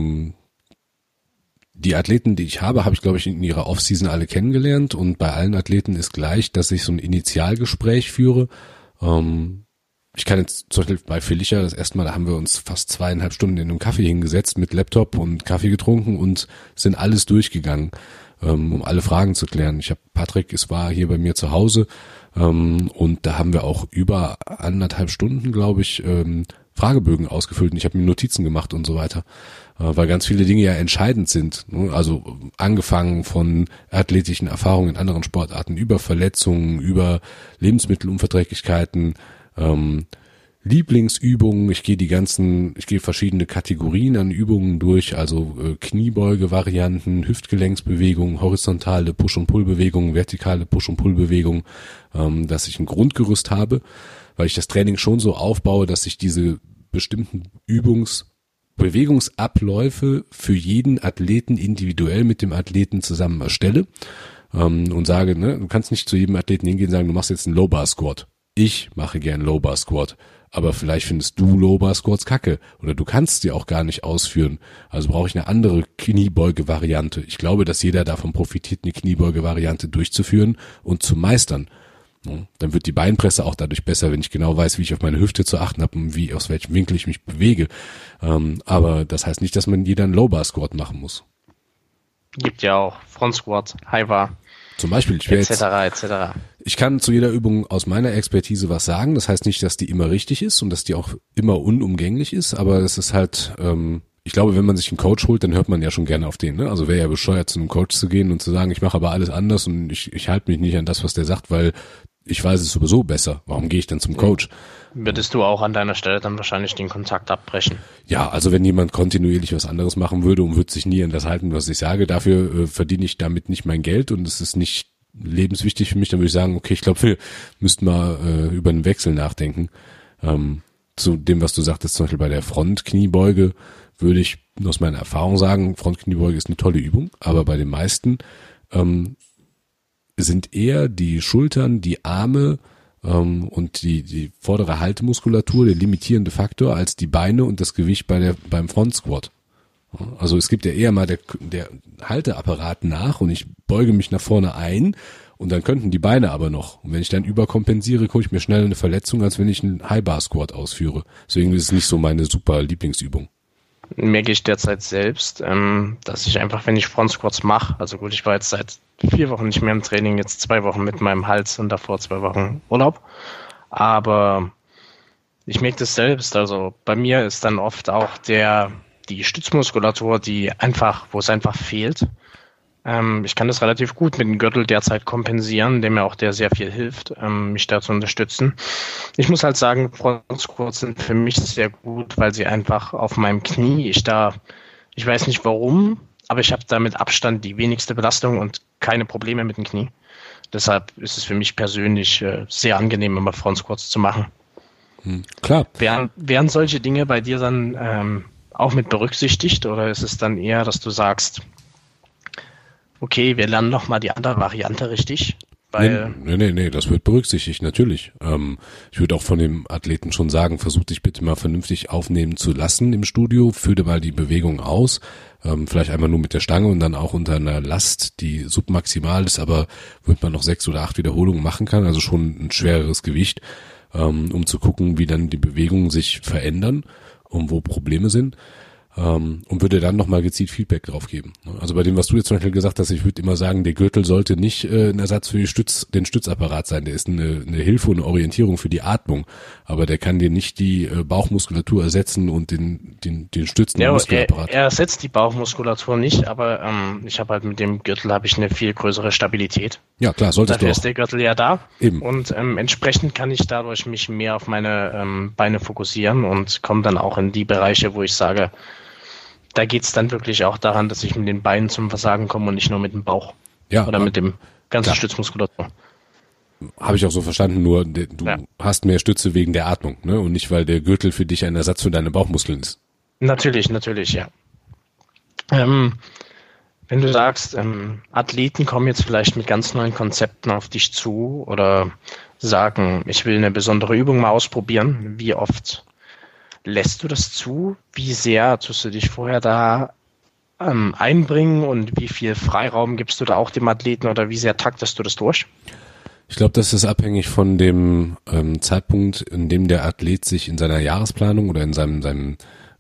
die Athleten, die ich habe ich, glaube ich, in ihrer Off-Season alle kennengelernt und bei allen Athleten ist gleich, dass ich so ein Initialgespräch führe. Ich kann jetzt zum Beispiel bei Felicia das erste Mal, da haben wir uns fast 2,5 Stunden in einem Kaffee hingesetzt mit Laptop und Kaffee getrunken und sind alles durchgegangen, um alle Fragen zu klären. Patrick, es war hier bei mir zu Hause und da haben wir auch über 1,5 Stunden, glaube ich, Fragebögen ausgefüllt und ich habe mir Notizen gemacht und so weiter, weil ganz viele Dinge ja entscheidend sind. Also angefangen von athletischen Erfahrungen in anderen Sportarten, über Verletzungen, über Lebensmittelunverträglichkeiten, Lieblingsübungen. Ich gehe verschiedene Kategorien an Übungen durch, also Kniebeuge-Varianten, Hüftgelenksbewegungen, horizontale Push- und Pull-Bewegungen, vertikale Push- und Pull-Bewegungen, dass ich ein Grundgerüst habe, weil ich das Training schon so aufbaue, dass ich diese bestimmten Bewegungsabläufe für jeden Athleten individuell mit dem Athleten zusammen erstelle und sage, ne, du kannst nicht zu jedem Athleten hingehen und sagen, du machst jetzt einen Low-Bar-Squat. Ich mache gern Low-Bar-Squat, aber vielleicht findest du Low-Bar-Squats kacke oder du kannst sie auch gar nicht ausführen. Also brauche ich eine andere Kniebeuge-Variante. Ich glaube, dass jeder davon profitiert, eine Kniebeuge-Variante durchzuführen und zu meistern. Dann wird die Beinpresse auch dadurch besser, wenn ich genau weiß, wie ich auf meine Hüfte zu achten habe und aus welchem Winkel ich mich bewege. Aber das heißt nicht, dass man jeder einen Low-Bar-Squat machen muss. Gibt ja auch Front-Squat, High-Bar. Zum Beispiel, etc. Ich kann zu jeder Übung aus meiner Expertise was sagen. Das heißt nicht, dass die immer richtig ist und dass die auch immer unumgänglich ist, aber es ist halt, ich glaube, wenn man sich einen Coach holt, dann hört man ja schon gerne auf den. Ne? Also wäre ja bescheuert, zu einem Coach zu gehen und zu sagen, ich mache aber alles anders und ich halte mich nicht an das, was der sagt, weil ich weiß es sowieso besser. Warum gehe ich dann zum Coach? Würdest du auch an deiner Stelle dann wahrscheinlich den Kontakt abbrechen? Ja, also wenn jemand kontinuierlich was anderes machen würde und würde sich nie an das halten, was ich sage, dafür verdiene ich damit nicht mein Geld und es ist nicht lebenswichtig für mich, dann würde ich sagen, okay, ich glaube, wir müssten mal über einen Wechsel nachdenken. Zu dem, was du sagtest, zum Beispiel bei der Frontkniebeuge, würde ich aus meiner Erfahrung sagen, Frontkniebeuge ist eine tolle Übung, aber bei den meisten sind eher die Schultern, die Arme und die vordere Haltemuskulatur der limitierende Faktor als die Beine und das Gewicht beim Front Squat. Also es gibt ja eher mal der Halteapparat nach und ich beuge mich nach vorne ein und dann könnten die Beine aber noch. Und wenn ich dann überkompensiere, komme ich mir schnell eine Verletzung, als wenn ich einen High Bar Squat ausführe. Deswegen ist es nicht so meine super Lieblingsübung. Merke ich derzeit selbst, dass ich einfach, wenn ich Front Squats mache, also gut, ich war jetzt seit 4 Wochen nicht mehr im Training, jetzt 2 Wochen mit meinem Hals und davor 2 Wochen Urlaub, aber ich merke das selbst, also bei mir ist dann oft auch die Stützmuskulatur, wo es einfach fehlt. Ich kann das relativ gut mit dem Gürtel derzeit kompensieren, dem mir auch der sehr viel hilft, mich da zu unterstützen. Ich muss halt sagen, Front Squats sind für mich sehr gut, weil sie einfach auf meinem Knie, ich weiß nicht warum, aber ich habe da mit Abstand die wenigste Belastung und keine Probleme mit dem Knie. Deshalb ist es für mich persönlich sehr angenehm, immer Front Squats zu machen. Klar. Wären solche Dinge bei dir dann auch mit berücksichtigt oder ist es dann eher, dass du sagst, okay, wir lernen nochmal die andere Variante richtig? Nee, das wird berücksichtigt, natürlich. Ich würde auch von dem Athleten schon sagen, versuch dich bitte mal vernünftig aufnehmen zu lassen im Studio, führ dir mal die Bewegung aus, vielleicht einmal nur mit der Stange und dann auch unter einer Last, die submaximal ist, aber womit man noch 6 oder 8 Wiederholungen machen kann, also schon ein schwereres Gewicht, um zu gucken, wie dann die Bewegungen sich verändern und wo Probleme sind. Und würde dann nochmal gezielt Feedback drauf geben. Also bei dem, was du jetzt zum Beispiel gesagt hast, ich würde immer sagen, der Gürtel sollte nicht ein Ersatz für den Stützapparat sein. Der ist eine Hilfe und eine Orientierung für die Atmung. Aber der kann dir nicht die Bauchmuskulatur ersetzen und den stützenden Muskelapparat. Er ersetzt die Bauchmuskulatur nicht, aber ich habe halt mit dem Gürtel eine viel größere Stabilität. Ja, klar, solltest du auch. Dafür ist der Gürtel ja da. Eben. Und entsprechend kann ich dadurch mich mehr auf meine Beine fokussieren und komme dann auch in die Bereiche, wo ich sage, da geht's dann wirklich auch daran, dass ich mit den Beinen zum Versagen komme und nicht nur mit dem Bauch. Ja, oder mit dem ganzen Stützmuskulatur. Habe ich auch so verstanden, nur du hast mehr Stütze wegen der Atmung, ne? Und nicht, weil der Gürtel für dich ein Ersatz für deine Bauchmuskeln ist. Natürlich, ja. Wenn du sagst, Athleten kommen jetzt vielleicht mit ganz neuen Konzepten auf dich zu oder sagen, ich will eine besondere Übung mal ausprobieren, wie oft lässt du das zu? Wie sehr tust du dich vorher da einbringen und wie viel Freiraum gibst du da auch dem Athleten oder wie sehr taktest du das durch? Ich glaube, das ist abhängig von dem Zeitpunkt, in dem der Athlet sich in seiner Jahresplanung oder in seinem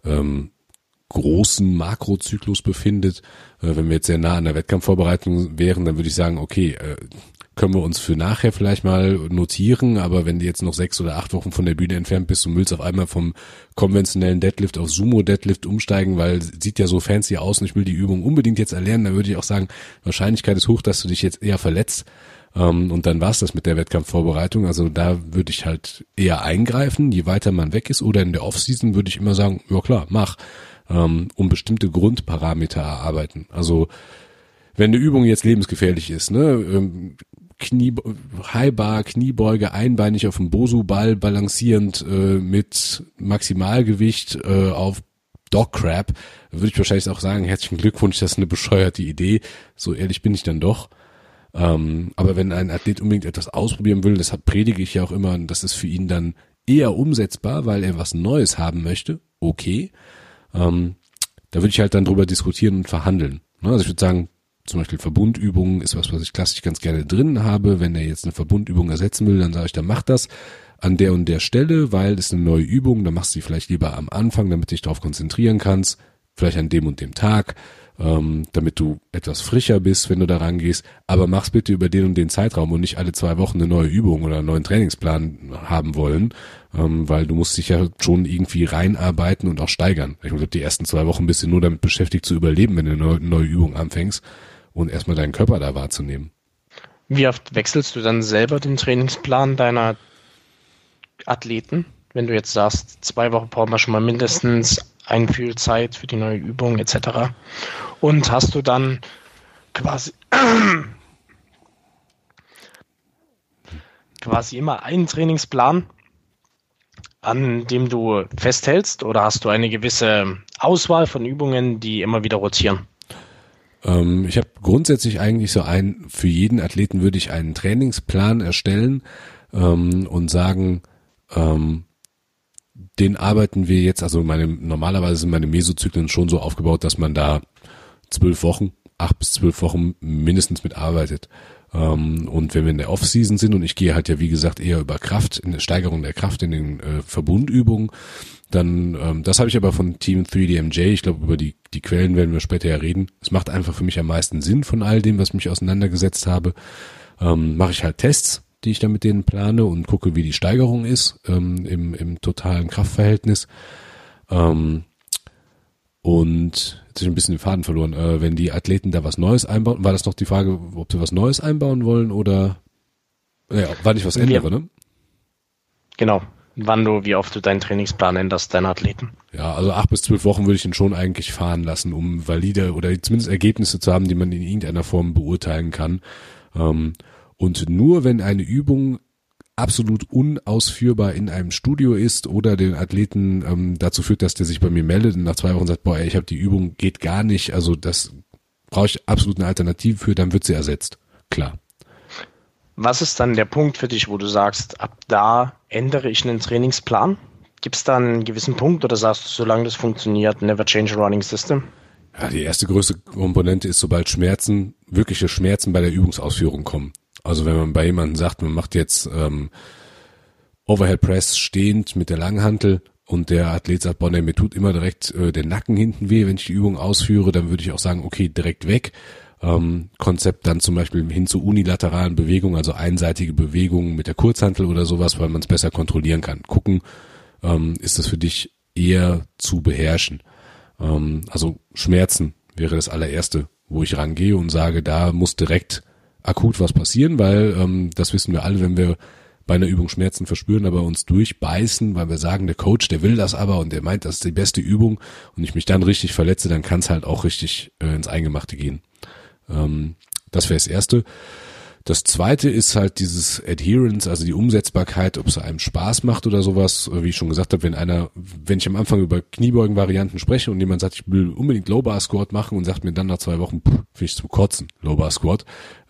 großen Makrozyklus befindet. Wenn wir jetzt sehr nah an der Wettkampfvorbereitung wären, dann würde ich sagen, okay, können wir uns für nachher vielleicht mal notieren, aber wenn du jetzt noch 6 oder 8 Wochen von der Bühne entfernt bist und willst auf einmal vom konventionellen Deadlift auf Sumo-Deadlift umsteigen, weil sieht ja so fancy aus und ich will die Übung unbedingt jetzt erlernen, dann würde ich auch sagen, Wahrscheinlichkeit ist hoch, dass du dich jetzt eher verletzt und dann war's das mit der Wettkampfvorbereitung. Also da würde ich halt eher eingreifen, je weiter man weg ist, oder in der Offseason würde ich immer sagen, ja klar, mach, um bestimmte Grundparameter erarbeiten. Also wenn eine Übung jetzt lebensgefährlich ist, ne, High Bar, Kniebeuge, einbeinig auf dem Bosu-Ball balancierend mit Maximalgewicht auf Dog Crap, würde ich wahrscheinlich auch sagen, herzlichen Glückwunsch, das ist eine bescheuerte Idee. So ehrlich bin ich dann doch. Aber wenn ein Athlet unbedingt etwas ausprobieren will, deshalb predige ich ja auch immer, das ist für ihn dann eher umsetzbar, weil er was Neues haben möchte, okay. Da würde ich halt dann drüber diskutieren und verhandeln. Also ich würde sagen, zum Beispiel Verbundübungen ist was ich klassisch ganz gerne drin habe. Wenn er jetzt eine Verbundübung ersetzen will, dann sage ich, dann mach das an der und der Stelle, weil es eine neue Übung, dann machst du die vielleicht lieber am Anfang, damit du dich darauf konzentrieren kannst, vielleicht an dem und dem Tag, damit du etwas frischer bist, wenn du da rangehst, aber mach's bitte über den und den Zeitraum und nicht alle 2 Wochen eine neue Übung oder einen neuen Trainingsplan haben wollen, weil du musst dich ja schon irgendwie reinarbeiten und auch steigern. Ich glaube, die ersten 2 Wochen bist du nur damit beschäftigt zu überleben, wenn du eine neue Übung anfängst und erstmal deinen Körper da wahrzunehmen. Wie oft wechselst du dann selber den Trainingsplan deiner Athleten? Wenn du jetzt sagst, 2 Wochen brauchen wir schon mal mindestens Einfühlzeit für die neue Übung etc. Und hast du dann quasi immer einen Trainingsplan, an dem du festhältst, oder hast du eine gewisse Auswahl von Übungen, die immer wieder rotieren? Ich habe grundsätzlich eigentlich für jeden Athleten würde ich einen Trainingsplan erstellen und sagen, den arbeiten wir jetzt, also normalerweise sind meine Mesozyklen schon so aufgebaut, dass man da 8 bis 12 Wochen mindestens mitarbeitet. Und wenn wir in der Off-Season sind, und ich gehe halt ja wie gesagt eher über Kraft, in der Steigerung der Kraft in den Verbundübungen, dann, das habe ich aber von Team 3DMJ, ich glaube über die Quellen werden wir später ja reden. Es macht einfach für mich am meisten Sinn von all dem, was ich mich auseinandergesetzt habe. Mache ich halt Tests, die ich dann mit denen plane und gucke, wie die Steigerung ist im totalen Kraftverhältnis. Und jetzt habe ich ein bisschen den Faden verloren. Wenn die Athleten da was Neues einbauen, war das noch die Frage, ob sie was Neues einbauen wollen oder wann ich was ändere, ne? Genau. Wie oft du deinen Trainingsplan änderst, deine Athleten. Ja, also 8 bis 12 Wochen würde ich ihn schon eigentlich fahren lassen, um valide oder zumindest Ergebnisse zu haben, die man in irgendeiner Form beurteilen kann. Und nur wenn eine Übung absolut unausführbar in einem Studio ist oder den Athleten dazu führt, dass der sich bei mir meldet und nach 2 Wochen sagt, ich habe die Übung, geht gar nicht, also das brauche ich absolut eine Alternative für, dann wird sie ersetzt. Klar. Was ist dann der Punkt für dich, wo du sagst, ab da ändere ich einen Trainingsplan? Gibt es da einen gewissen Punkt oder sagst du, solange das funktioniert, never change a running system? Ja, die erste größte Komponente ist, sobald wirkliche Schmerzen bei der Übungsausführung kommen. Also wenn man bei jemandem sagt, man macht jetzt Overhead Press stehend mit der Langhantel und der Athlet sagt, mir tut immer direkt der Nacken hinten weh, wenn ich die Übung ausführe, dann würde ich auch sagen, okay, direkt weg. Konzept dann zum Beispiel hin zu unilateralen Bewegungen, also einseitige Bewegungen mit der Kurzhantel oder sowas, weil man es besser kontrollieren kann. Gucken, ist das für dich eher zu beherrschen. Also Schmerzen wäre das allererste, wo ich rangehe und sage, da muss direkt akut was passieren, weil das wissen wir alle, wenn wir bei einer Übung Schmerzen verspüren, aber uns durchbeißen, weil wir sagen, der Coach, der will das aber und der meint, das ist die beste Übung und ich mich dann richtig verletze, dann kann es halt auch richtig ins Eingemachte gehen. Das wäre das Erste. Das Zweite ist halt dieses Adherence, also die Umsetzbarkeit, ob es einem Spaß macht oder sowas. Wie ich schon gesagt habe, wenn ich am Anfang über Kniebeugen-Varianten spreche und jemand sagt, ich will unbedingt Low Bar Squat machen und sagt mir dann nach 2 Wochen, finde ich zum Kotzen, Low Bar Squat,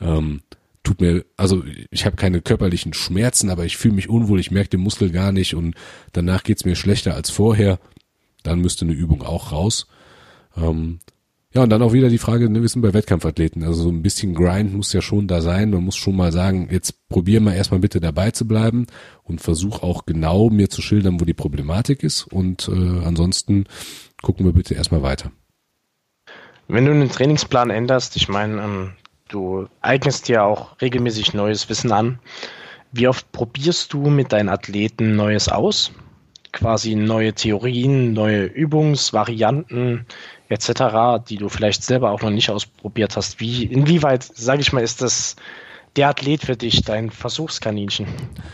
ich habe keine körperlichen Schmerzen, aber ich fühle mich unwohl, ich merke den Muskel gar nicht und danach geht's mir schlechter als vorher, dann müsste eine Übung auch raus. Ja, und dann auch wieder die Frage, wir sind bei Wettkampfathleten, also so ein bisschen Grind muss ja schon da sein, man muss schon mal sagen, jetzt probier mal erstmal bitte dabei zu bleiben und versuch auch genau mir zu schildern, wo die Problematik ist und ansonsten gucken wir bitte erstmal weiter. Wenn du einen Trainingsplan änderst, ich meine, du eignest dir auch regelmäßig neues Wissen an, wie oft probierst du mit deinen Athleten Neues aus? Quasi neue Theorien, neue Übungsvarianten etc., die du vielleicht selber auch noch nicht ausprobiert hast. Inwieweit, sage ich mal, ist das der Athlet für dich, dein Versuchskaninchen?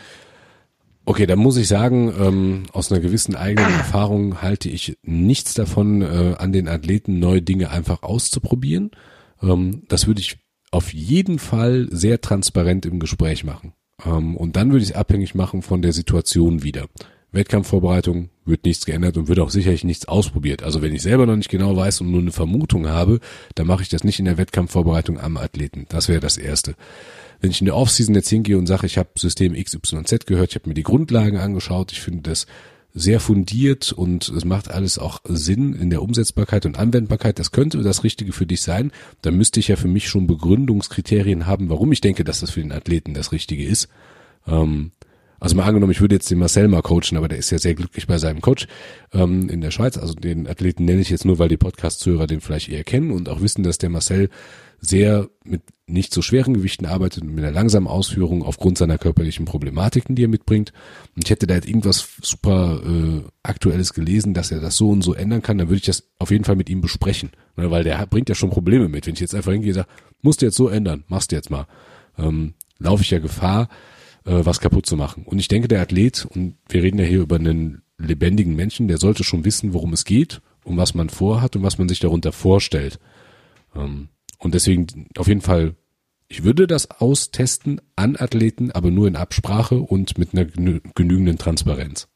Okay, da muss ich sagen, aus einer gewissen eigenen Erfahrung halte ich nichts davon, an den Athleten neue Dinge einfach auszuprobieren. Das würde ich auf jeden Fall sehr transparent im Gespräch machen. Und dann würde ich es abhängig machen von der Situation wieder. Wettkampfvorbereitung wird nichts geändert und wird auch sicherlich nichts ausprobiert. Also wenn ich selber noch nicht genau weiß und nur eine Vermutung habe, dann mache ich das nicht in der Wettkampfvorbereitung am Athleten. Das wäre das Erste. Wenn ich in der Offseason jetzt hingehe und sage, ich habe System XYZ gehört, ich habe mir die Grundlagen angeschaut, ich finde das sehr fundiert und es macht alles auch Sinn in der Umsetzbarkeit und Anwendbarkeit, das könnte das Richtige für dich sein, dann müsste ich ja für mich schon Begründungskriterien haben, warum ich denke, dass das für den Athleten das Richtige ist. Also mal angenommen, ich würde jetzt den Marcel mal coachen, aber der ist ja sehr glücklich bei seinem Coach in der Schweiz. Also den Athleten nenne ich jetzt nur, weil die Podcast-Zuhörer den vielleicht eher kennen und auch wissen, dass der Marcel sehr mit nicht so schweren Gewichten arbeitet und mit einer langsamen Ausführung aufgrund seiner körperlichen Problematiken, die er mitbringt. Und ich hätte da jetzt irgendwas super Aktuelles gelesen, dass er das so und so ändern kann, dann würde ich das auf jeden Fall mit ihm besprechen. Ne, weil der bringt ja schon Probleme mit. Wenn ich jetzt einfach hingehe und sage, musst du jetzt so ändern, machst du jetzt mal. laufe ich ja Gefahr, was kaputt zu machen. Und ich denke, der Athlet, und wir reden ja hier über einen lebendigen Menschen, der sollte schon wissen, worum es geht, um was man vorhat und was man sich darunter vorstellt. Und deswegen auf jeden Fall, ich würde das austesten an Athleten, aber nur in Absprache und mit einer genügenden Transparenz.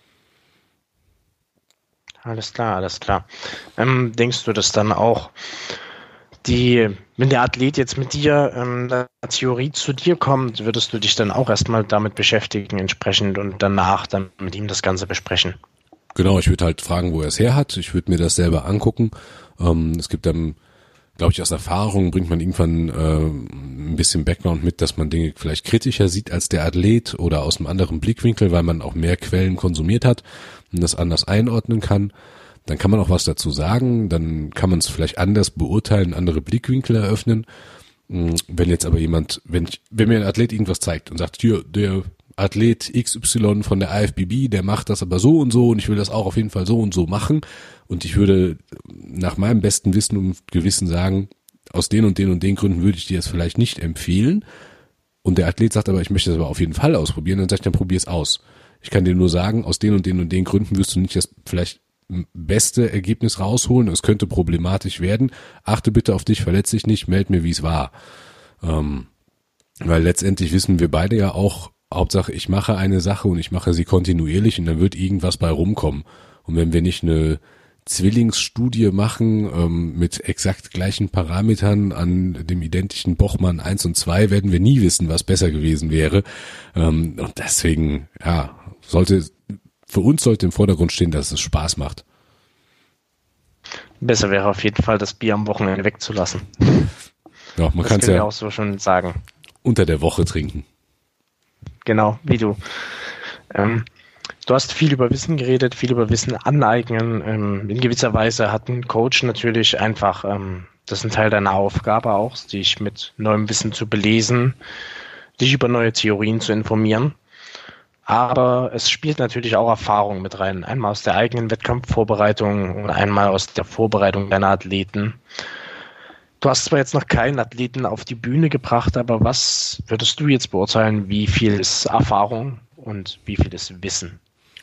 Alles klar, alles klar. Denkst du, dass dann auch wenn der Athlet jetzt mit dir der Theorie zu dir kommt, würdest du dich dann auch erstmal damit beschäftigen entsprechend und danach dann mit ihm das Ganze besprechen? Genau, ich würde halt fragen, wo er es her hat. Ich würde mir das selber angucken. Es gibt dann, glaube ich, aus Erfahrung bringt man irgendwann ein bisschen Background mit, dass man Dinge vielleicht kritischer sieht als der Athlet oder aus einem anderen Blickwinkel, weil man auch mehr Quellen konsumiert hat und das anders einordnen kann. Dann kann man auch was dazu sagen, dann kann man es vielleicht anders beurteilen, andere Blickwinkel eröffnen. Wenn jetzt aber wenn mir ein Athlet irgendwas zeigt und sagt, hier, der Athlet XY von der IFBB, der macht das aber so und ich will das auch auf jeden Fall so und so machen und ich würde nach meinem besten Wissen und Gewissen sagen, aus den und den Gründen würde ich dir das vielleicht nicht empfehlen und der Athlet sagt aber, ich möchte das aber auf jeden Fall ausprobieren, dann sag ich, dann probier es aus. Ich kann dir nur sagen, aus den und den Gründen wirst du nicht das vielleicht beste Ergebnis rausholen, es könnte problematisch werden, achte bitte auf dich, verletz dich nicht, meld mir, wie es war. Weil letztendlich wissen wir beide ja auch, Hauptsache ich mache eine Sache und ich mache sie kontinuierlich und dann wird irgendwas bei rumkommen. Und wenn wir nicht eine Zwillingsstudie machen mit exakt gleichen Parametern an dem identischen Bochmann 1 und 2, werden wir nie wissen, was besser gewesen wäre. Und deswegen, ja, für uns sollte im Vordergrund stehen, dass es Spaß macht. Besser wäre auf jeden Fall, das Bier am Wochenende wegzulassen. Ja, man kann es ja auch so schon sagen. Unter der Woche trinken. Genau, wie du. Du hast viel über Wissen geredet, viel über Wissen aneignen. In gewisser Weise hat ein Coach natürlich einfach, das ist ein Teil deiner Aufgabe auch, dich mit neuem Wissen zu belesen, dich über neue Theorien zu informieren. Aber es spielt natürlich auch Erfahrung mit rein. Einmal aus der eigenen Wettkampfvorbereitung und einmal aus der Vorbereitung deiner Athleten. Du hast zwar jetzt noch keinen Athleten auf die Bühne gebracht, aber was würdest du jetzt beurteilen, wie viel ist Erfahrung und wie viel ist Wissen?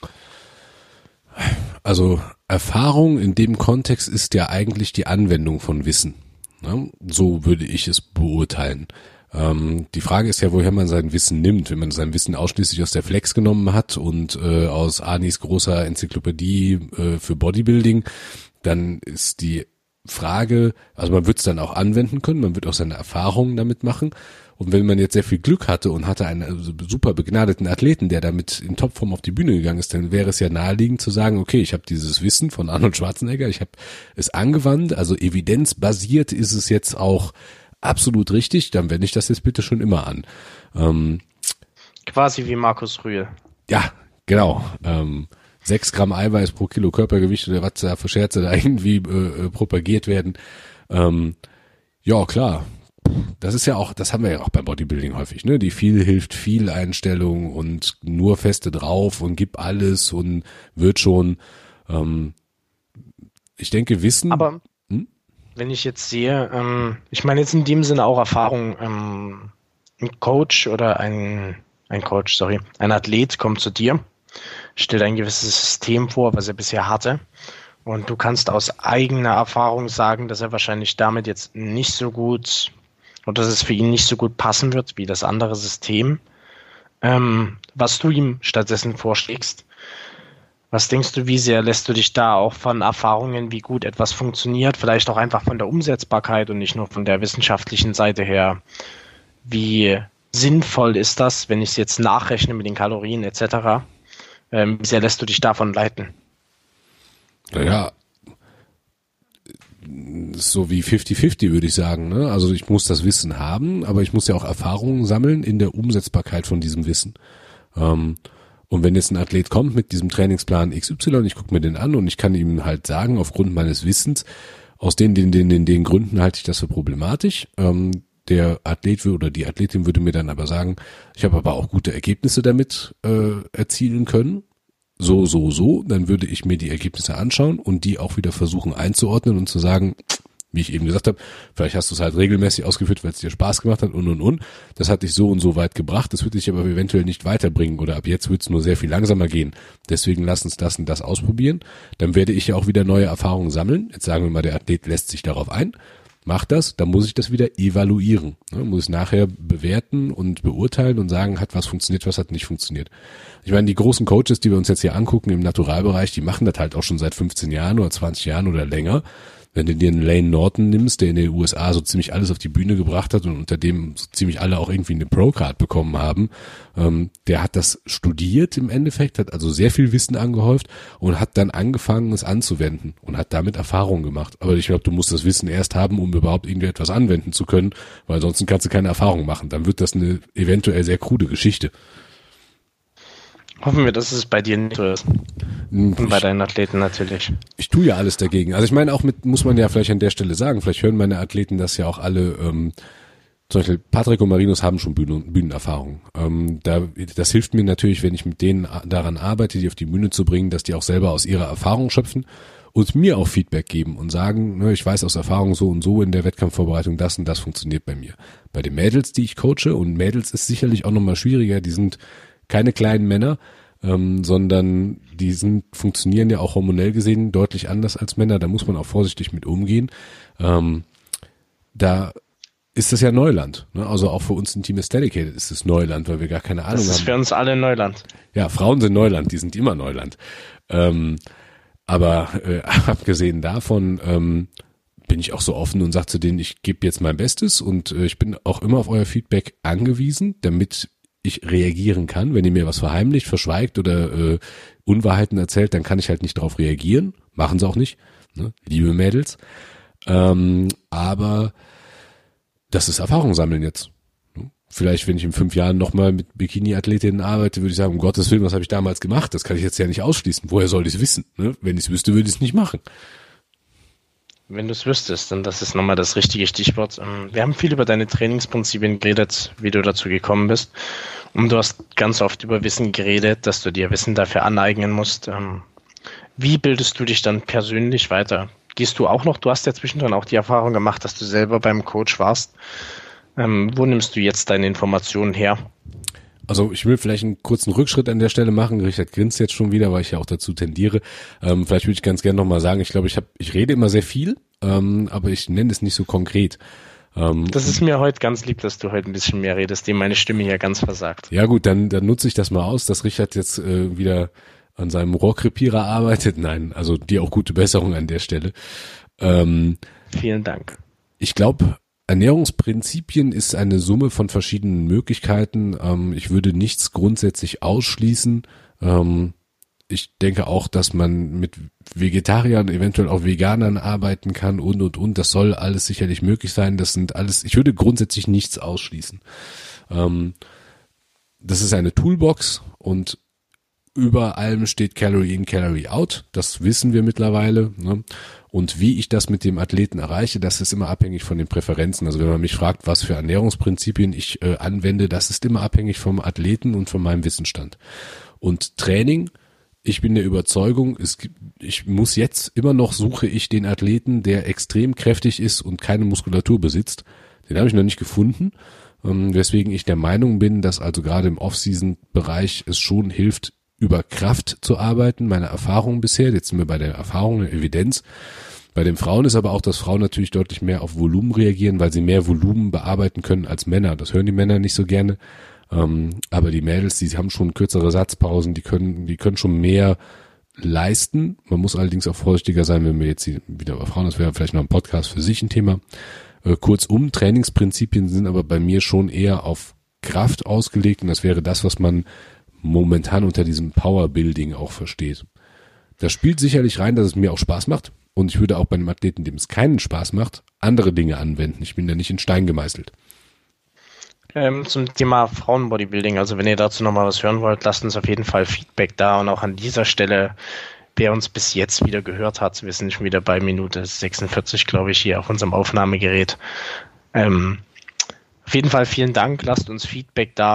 Also Erfahrung in dem Kontext ist ja eigentlich die Anwendung von Wissen. Ne? So würde ich es beurteilen. Die Frage ist ja, woher man sein Wissen nimmt. Wenn man sein Wissen ausschließlich aus der Flex genommen hat und aus Anis großer Enzyklopädie für Bodybuilding, dann ist die Frage, also man wird es dann auch anwenden können, man wird auch seine Erfahrungen damit machen. Und wenn man jetzt sehr viel Glück hatte und hatte einen super begnadeten Athleten, der damit in Topform auf die Bühne gegangen ist, dann wäre es ja naheliegend zu sagen, okay, ich habe dieses Wissen von Arnold Schwarzenegger, ich habe es angewandt, also evidenzbasiert ist es jetzt auch absolut richtig, dann wende ich das jetzt bitte schon immer an. Quasi wie Markus Rühl. Ja, genau. 6 Gramm Eiweiß pro Kilo Körpergewicht oder was da für Scherze da irgendwie propagiert werden. Ja, klar. Das ist ja auch, das haben wir ja auch beim Bodybuilding häufig, ne? Die viel hilft viel Einstellung und nur feste drauf und gib alles und wird schon. Ich denke, Wissen. Aber wenn ich jetzt sehe, ich meine jetzt in dem Sinne auch Erfahrung, ein Coach oder ein Athlet kommt zu dir, stellt ein gewisses System vor, was er bisher hatte. Und du kannst aus eigener Erfahrung sagen, dass er wahrscheinlich damit jetzt nicht so gut oder dass es für ihn nicht so gut passen wird wie das andere System, was du ihm stattdessen vorschlägst. Was denkst du, wie sehr lässt du dich da auch von Erfahrungen, wie gut etwas funktioniert, vielleicht auch einfach von der Umsetzbarkeit und nicht nur von der wissenschaftlichen Seite her, wie sinnvoll ist das, wenn ich es jetzt nachrechne mit den Kalorien etc., wie sehr lässt du dich davon leiten? Naja, so wie 50-50 würde ich sagen, ne? Also ich muss das Wissen haben, aber ich muss ja auch Erfahrungen sammeln in der Umsetzbarkeit von diesem Wissen. Und wenn jetzt ein Athlet kommt mit diesem Trainingsplan XY, ich gucke mir den an und ich kann ihm halt sagen, aufgrund meines Wissens, aus den Gründen halte ich das für problematisch. Der Athlet oder die Athletin würde mir dann aber sagen, ich habe aber auch gute Ergebnisse damit erzielen können. So, dann würde ich mir die Ergebnisse anschauen und die auch wieder versuchen einzuordnen und zu sagen, wie ich eben gesagt habe, vielleicht hast du es halt regelmäßig ausgeführt, weil es dir Spaß gemacht hat und. Das hat dich so und so weit gebracht, das wird dich aber eventuell nicht weiterbringen oder ab jetzt wird es nur sehr viel langsamer gehen. Deswegen lass uns das und das ausprobieren. Dann werde ich ja auch wieder neue Erfahrungen sammeln. Jetzt sagen wir mal, der Athlet lässt sich darauf ein, macht das, dann muss ich das wieder evaluieren. Muss nachher bewerten und beurteilen und sagen, hat was funktioniert, was hat nicht funktioniert. Ich meine, die großen Coaches, die wir uns jetzt hier angucken im Naturalbereich, die machen das halt auch schon seit 15 Jahren oder 20 Jahren oder länger. Wenn du dir einen Lane Norton nimmst, der in den USA so ziemlich alles auf die Bühne gebracht hat und unter dem so ziemlich alle auch irgendwie eine Pro-Card bekommen haben, der hat das studiert im Endeffekt, hat also sehr viel Wissen angehäuft und hat dann angefangen, es anzuwenden und hat damit Erfahrungen gemacht. Aber ich glaube, du musst das Wissen erst haben, um überhaupt irgendwie etwas anwenden zu können, weil sonst kannst du keine Erfahrung machen. Dann wird das eine eventuell sehr krude Geschichte. Hoffen wir, dass es bei dir nicht so ist. Und bei deinen Athleten natürlich. Ich tue ja alles dagegen. Also ich meine, auch muss man ja vielleicht an der Stelle sagen, vielleicht hören meine Athleten das ja auch alle, zum Beispiel Patrick und Marinus haben schon Bühnenerfahrung. Das hilft mir natürlich, wenn ich mit denen daran arbeite, die auf die Bühne zu bringen, dass die auch selber aus ihrer Erfahrung schöpfen und mir auch Feedback geben und sagen, ne, ich weiß aus Erfahrung so und so in der Wettkampfvorbereitung, das und das funktioniert bei mir. Bei den Mädels, die ich coache, und Mädels ist sicherlich auch nochmal schwieriger, die sind keine kleinen Männer, sondern die funktionieren ja auch hormonell gesehen deutlich anders als Männer. Da muss man auch vorsichtig mit umgehen. Da ist das ja Neuland. Ne? Also auch für uns im Team ist Dedicated ist es Neuland, weil wir gar keine Ahnung haben. Das ist für uns alle Neuland. Ja, Frauen sind Neuland, die sind immer Neuland. Aber abgesehen davon bin ich auch so offen und sage zu denen, ich gebe jetzt mein Bestes und ich bin auch immer auf euer Feedback angewiesen, damit ich reagieren kann. Wenn ihr mir was verheimlicht, verschweigt oder Unwahrheiten erzählt, dann kann ich halt nicht darauf reagieren. Machen sie auch nicht, ne? Liebe Mädels. Aber das ist Erfahrung sammeln jetzt. Vielleicht, wenn ich in 5 Jahren nochmal mit Bikini-Athletinnen arbeite, würde ich sagen, um Gottes Willen, was habe ich damals gemacht? Das kann ich jetzt ja nicht ausschließen. Woher soll ich es wissen? Ne? Wenn ich es wüsste, würde ich es nicht machen. Wenn du es wüsstest, dann das ist nochmal das richtige Stichwort. Wir haben viel über deine Trainingsprinzipien geredet, wie du dazu gekommen bist. Und du hast ganz oft über Wissen geredet, dass du dir Wissen dafür aneignen musst. Wie bildest du dich dann persönlich weiter? Gehst du auch noch, du hast ja zwischendrin auch die Erfahrung gemacht, dass du selber beim Coach warst. Wo nimmst du jetzt deine Informationen her? Also ich will vielleicht einen kurzen Rückschritt an der Stelle machen. Richard grinst jetzt schon wieder, weil ich ja auch dazu tendiere. Vielleicht würde ich ganz gerne nochmal sagen, ich glaube, ich rede immer sehr viel, aber ich nenne es nicht so konkret. Das ist mir heute ganz lieb, dass du heute ein bisschen mehr redest, dem meine Stimme hier ganz versagt. Ja gut, dann nutze ich das mal aus, dass Richard jetzt wieder an seinem Rohrkrepierer arbeitet. Nein, also dir auch gute Besserung an der Stelle. Vielen Dank. Ich glaube, Ernährungsprinzipien ist eine Summe von verschiedenen Möglichkeiten. Ich würde nichts grundsätzlich ausschließen. Ich denke auch, dass man mit Vegetariern, eventuell auch Veganern arbeiten kann und. Das soll alles sicherlich möglich sein. Das sind alles, ich würde grundsätzlich nichts ausschließen. Das ist eine Toolbox und über allem steht Calorie in, Calorie out. Das wissen wir mittlerweile. Ne? Und wie ich das mit dem Athleten erreiche, das ist immer abhängig von den Präferenzen. Also wenn man mich fragt, was für Ernährungsprinzipien ich anwende, das ist immer abhängig vom Athleten und von meinem Wissensstand. Und Training, ich bin der Überzeugung, suche ich den Athleten, der extrem kräftig ist und keine Muskulatur besitzt. Den habe ich noch nicht gefunden. Weswegen ich der Meinung bin, dass also gerade im Off-Season-Bereich es schon hilft, über Kraft zu arbeiten, meine Erfahrung bisher, jetzt sind wir bei der Erfahrung, der Evidenz. Bei den Frauen ist aber auch, dass Frauen natürlich deutlich mehr auf Volumen reagieren, weil sie mehr Volumen bearbeiten können als Männer. Das hören die Männer nicht so gerne. Aber die Mädels, die haben schon kürzere Satzpausen, die können schon mehr leisten. Man muss allerdings auch vorsichtiger sein, wenn wir jetzt wieder bei Frauen, das wäre vielleicht noch ein Podcast für sich ein Thema. Kurzum, Trainingsprinzipien sind aber bei mir schon eher auf Kraft ausgelegt und das wäre das, was man momentan unter diesem Powerbuilding auch versteht. Das spielt sicherlich rein, dass es mir auch Spaß macht und ich würde auch bei einem Athleten, dem es keinen Spaß macht, andere Dinge anwenden. Ich bin da nicht in Stein gemeißelt. Zum Thema Frauenbodybuilding, also wenn ihr dazu nochmal was hören wollt, lasst uns auf jeden Fall Feedback da und auch an dieser Stelle, wer uns bis jetzt wieder gehört hat, wir sind schon wieder bei Minute 46, glaube ich, hier auf unserem Aufnahmegerät. Auf jeden Fall vielen Dank, lasst uns Feedback da.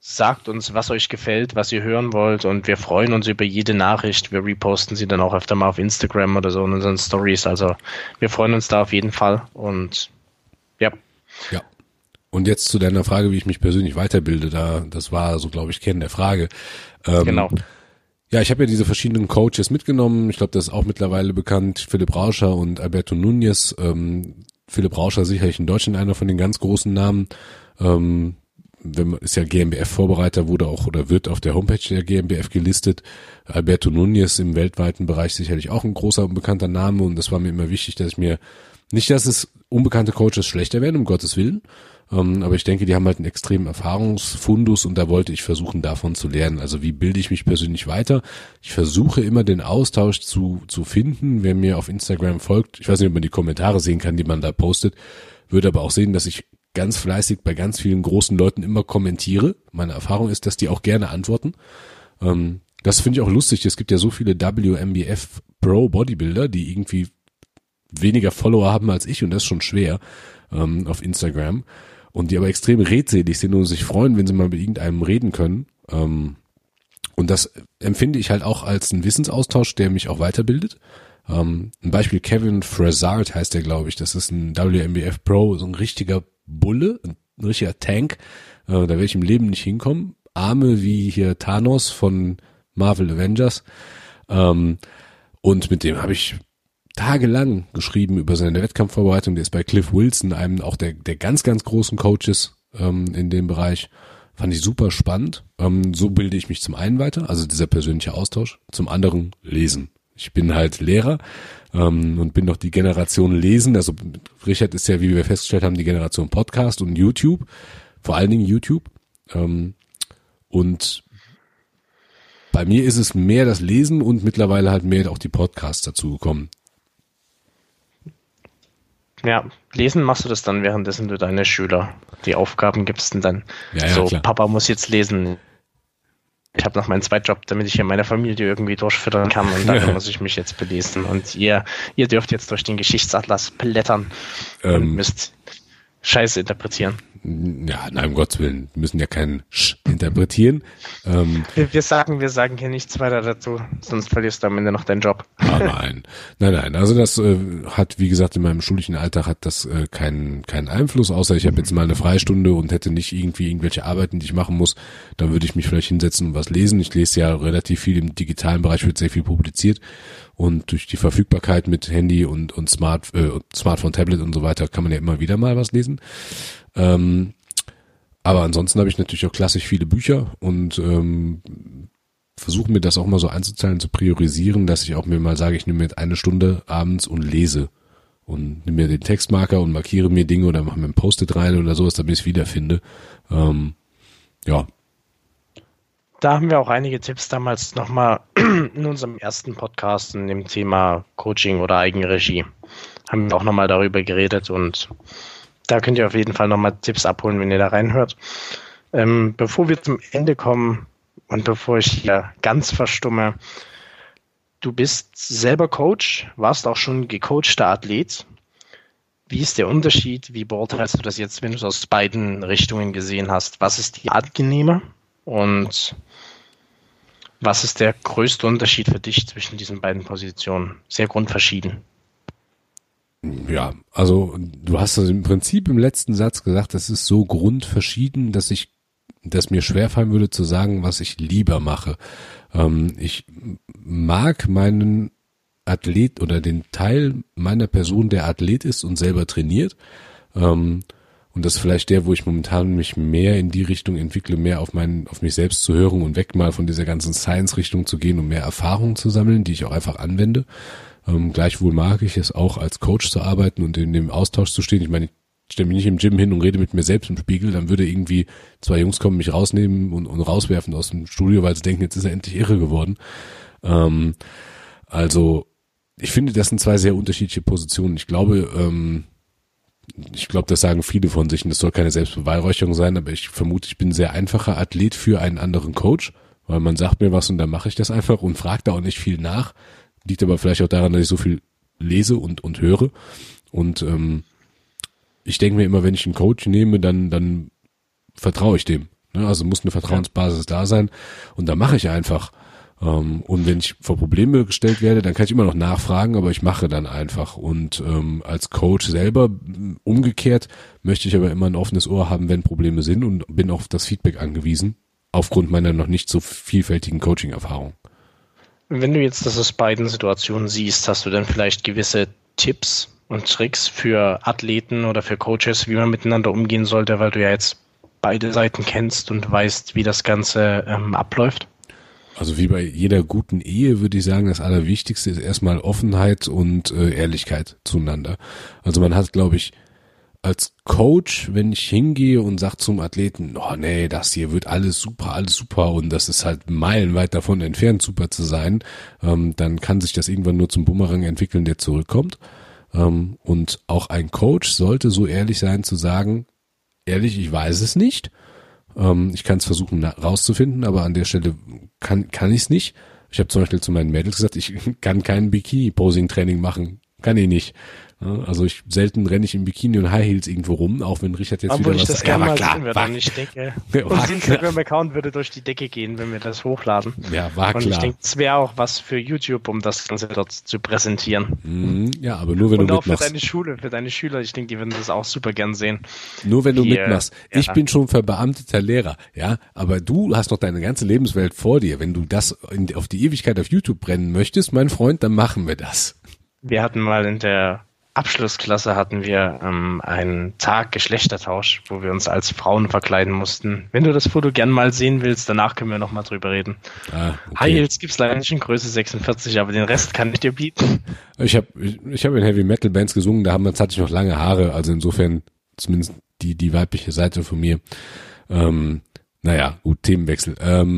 sagt uns, was euch gefällt, was ihr hören wollt und wir freuen uns über jede Nachricht. Wir reposten sie dann auch öfter mal auf Instagram oder so in unseren Stories. Also wir freuen uns da auf jeden Fall und ja. Ja. Und jetzt zu deiner Frage, wie ich mich persönlich weiterbilde. Das war so, glaube ich, Kern der Frage. Genau. Ja, ich habe ja diese verschiedenen Coaches mitgenommen. Ich glaube, das ist auch mittlerweile bekannt. Philipp Rauscher und Alberto Núñez. Philipp Rauscher sicherlich in Deutschland einer von den ganz großen Namen. Ist ja GmbF-Vorbereiter, wurde auch oder wird auf der Homepage der GmbF gelistet. Alberto Núñez im weltweiten Bereich sicherlich auch ein großer und bekannter Name. Und das war mir immer wichtig, dass es unbekannte Coaches schlechter werden, um Gottes Willen. Aber ich denke, die haben halt einen extremen Erfahrungsfundus und da wollte ich versuchen, davon zu lernen. Also wie bilde ich mich persönlich weiter? Ich versuche immer den Austausch zu finden. Wer mir auf Instagram folgt, ich weiß nicht, ob man die Kommentare sehen kann, die man da postet, würde aber auch sehen, dass ich ganz fleißig bei ganz vielen großen Leuten immer kommentiere. Meine Erfahrung ist, dass die auch gerne antworten. Das finde ich auch lustig. Es gibt ja so viele WMBF Pro Bodybuilder, die irgendwie weniger Follower haben als ich und das ist schon schwer auf Instagram. Und die aber extrem redselig sind und sich freuen, wenn sie mal mit irgendeinem reden können. Und das empfinde ich halt auch als einen Wissensaustausch, der mich auch weiterbildet. Ein Beispiel, Kevin Frazzard heißt der, glaube ich. Das ist ein WMBF Pro, so ein richtiger Bulle, ein richtiger Tank. Da werde ich im Leben nicht hinkommen. Arme wie hier Thanos von Marvel Avengers. Und mit dem habe ich tagelang geschrieben über seine Wettkampfvorbereitung. Der ist bei Cliff Wilson, einem auch der ganz, ganz großen Coaches in dem Bereich. Fand ich super spannend. So bilde ich mich zum einen weiter, also dieser persönliche Austausch. Zum anderen lesen. Ich bin halt Lehrer und bin noch die Generation Lesen. Also Richard ist ja, wie wir festgestellt haben, die Generation Podcast und YouTube. Vor allen Dingen YouTube. Und bei mir ist es mehr das Lesen und mittlerweile halt mehr auch die Podcasts dazu gekommen. Ja, lesen machst du das dann, währenddessen du deine Schüler die Aufgaben gibst und dann klar. Papa muss jetzt lesen. Ich habe noch meinen Zweitjob, damit ich hier meine Familie irgendwie durchfüttern kann und dann muss ich mich jetzt belesen. Und ihr dürft jetzt durch den Geschichtsatlas blättern und müsst Scheiße interpretieren. Ja, nein, um Gottes Willen, wir müssen ja keinen Sch interpretieren. Wir sagen hier nichts weiter dazu, sonst verlierst du am Ende noch deinen Job. Nein. Also das hat, wie gesagt, in meinem schulischen Alltag hat das keinen Einfluss, außer ich habe jetzt mal eine Freistunde und hätte nicht irgendwie irgendwelche Arbeiten, die ich machen muss, dann würde ich mich vielleicht hinsetzen und was lesen. Ich lese ja relativ viel im digitalen Bereich, wird sehr viel publiziert und durch die Verfügbarkeit mit Handy und Smartphone, Tablet und so weiter kann man ja immer wieder mal was lesen. Aber ansonsten habe ich natürlich auch klassisch viele Bücher und versuche mir das auch mal so einzuteilen, zu priorisieren, dass ich auch mir mal sage, ich nehme mir jetzt eine Stunde abends und lese und nehme mir den Textmarker und markiere mir Dinge oder mache mir ein Post-it rein oder sowas, damit ich es wiederfinde. Ja. Da haben wir auch einige Tipps damals nochmal in unserem ersten Podcast in dem Thema Coaching oder Eigenregie. Haben wir auch nochmal darüber geredet und da könnt ihr auf jeden Fall nochmal Tipps abholen, wenn ihr da reinhört. Bevor wir zum Ende kommen und bevor ich hier ganz verstumme, du bist selber Coach, warst auch schon gecoachter Athlet. Wie ist der Unterschied? Wie beurteilst du das jetzt, wenn du es aus beiden Richtungen gesehen hast? Was ist die angenehmer und was ist der größte Unterschied für dich zwischen diesen beiden Positionen? Sehr grundverschieden. Ja, also du hast also im Prinzip im letzten Satz gesagt, das ist so grundverschieden, dass mir schwerfallen würde zu sagen, was ich lieber mache. Ich mag meinen Athlet oder den Teil meiner Person, der Athlet ist und selber trainiert. Und das ist vielleicht der, wo ich momentan mich mehr in die Richtung entwickle, mehr auf mich selbst zu hören und weg mal von dieser ganzen Science-Richtung zu gehen und mehr Erfahrungen zu sammeln, die ich auch einfach anwende. Gleichwohl mag ich es auch als Coach zu arbeiten und in dem Austausch zu stehen. Ich meine, ich stelle mich nicht im Gym hin und rede mit mir selbst im Spiegel, dann würde irgendwie 2 Jungs kommen, mich rausnehmen und rauswerfen aus dem Studio, weil sie denken, jetzt ist er endlich irre geworden. Also ich finde, das sind 2 sehr unterschiedliche Positionen. Ich glaube, das sagen viele von sich und das soll keine Selbstbeweihräucherung sein, aber ich vermute, ich bin ein sehr einfacher Athlet für einen anderen Coach, weil man sagt mir was und dann mache ich das einfach und fragt da auch nicht viel nach. Liegt aber vielleicht auch daran, dass ich so viel lese und höre. Und ich denke mir immer, wenn ich einen Coach nehme, dann vertraue ich dem. Ne? Also muss eine Vertrauensbasis da sein und da mache ich einfach. Und wenn ich vor Probleme gestellt werde, dann kann ich immer noch nachfragen, aber ich mache dann einfach. Und als Coach selber, umgekehrt, möchte ich aber immer ein offenes Ohr haben, wenn Probleme sind und bin auf das Feedback angewiesen, aufgrund meiner noch nicht so vielfältigen Coaching-Erfahrung. Wenn du jetzt das aus beiden Situationen siehst, hast du dann vielleicht gewisse Tipps und Tricks für Athleten oder für Coaches, wie man miteinander umgehen sollte, weil du ja jetzt beide Seiten kennst und weißt, wie das Ganze abläuft? Also wie bei jeder guten Ehe würde ich sagen, das Allerwichtigste ist erstmal Offenheit und Ehrlichkeit zueinander. Also man hat, glaube ich, als Coach, wenn ich hingehe und sage zum Athleten, oh nee, das hier wird alles super und das ist halt meilenweit davon entfernt, super zu sein, dann kann sich das irgendwann nur zum Bumerang entwickeln, der zurückkommt. Und auch ein Coach sollte so ehrlich sein zu sagen, ehrlich, ich weiß es nicht. Ich kann es versuchen rauszufinden, aber an der Stelle kann ich es nicht. Ich habe zum Beispiel zu meinen Mädels gesagt, ich kann kein Bikini-Posing-Training machen. Kann ich nicht. Also selten renne ich im Bikini und High Heels irgendwo rum, auch wenn Richard jetzt wieder was sagt. Ja, war klar. Und ich denke, unser Instagram-Account würde durch die Decke gehen, wenn wir das hochladen. Ja, war klar. Und ich denke, es wäre auch was für YouTube, um das Ganze dort zu präsentieren. Ja, aber nur wenn du mitmachst. Und auch für deine Schüler, ich denke, die würden das auch super gern sehen. Nur wenn du mitmachst. Ja. Ich bin schon verbeamteter Lehrer, ja, aber du hast noch deine ganze Lebenswelt vor dir. Wenn du das auf die Ewigkeit auf YouTube brennen möchtest, mein Freund, dann machen wir das. Wir hatten mal in der Abschlussklasse einen Tag Geschlechtertausch, wo wir uns als Frauen verkleiden mussten. Wenn du das Foto gern mal sehen willst, danach können wir nochmal drüber reden. Okay. High Heels gibt's leider nicht in Größe 46, aber den Rest kann ich dir bieten. Ich hab in Heavy Metal Bands gesungen, hatte ich noch lange Haare, also insofern zumindest die weibliche Seite von mir. Naja, gut, Themenwechsel.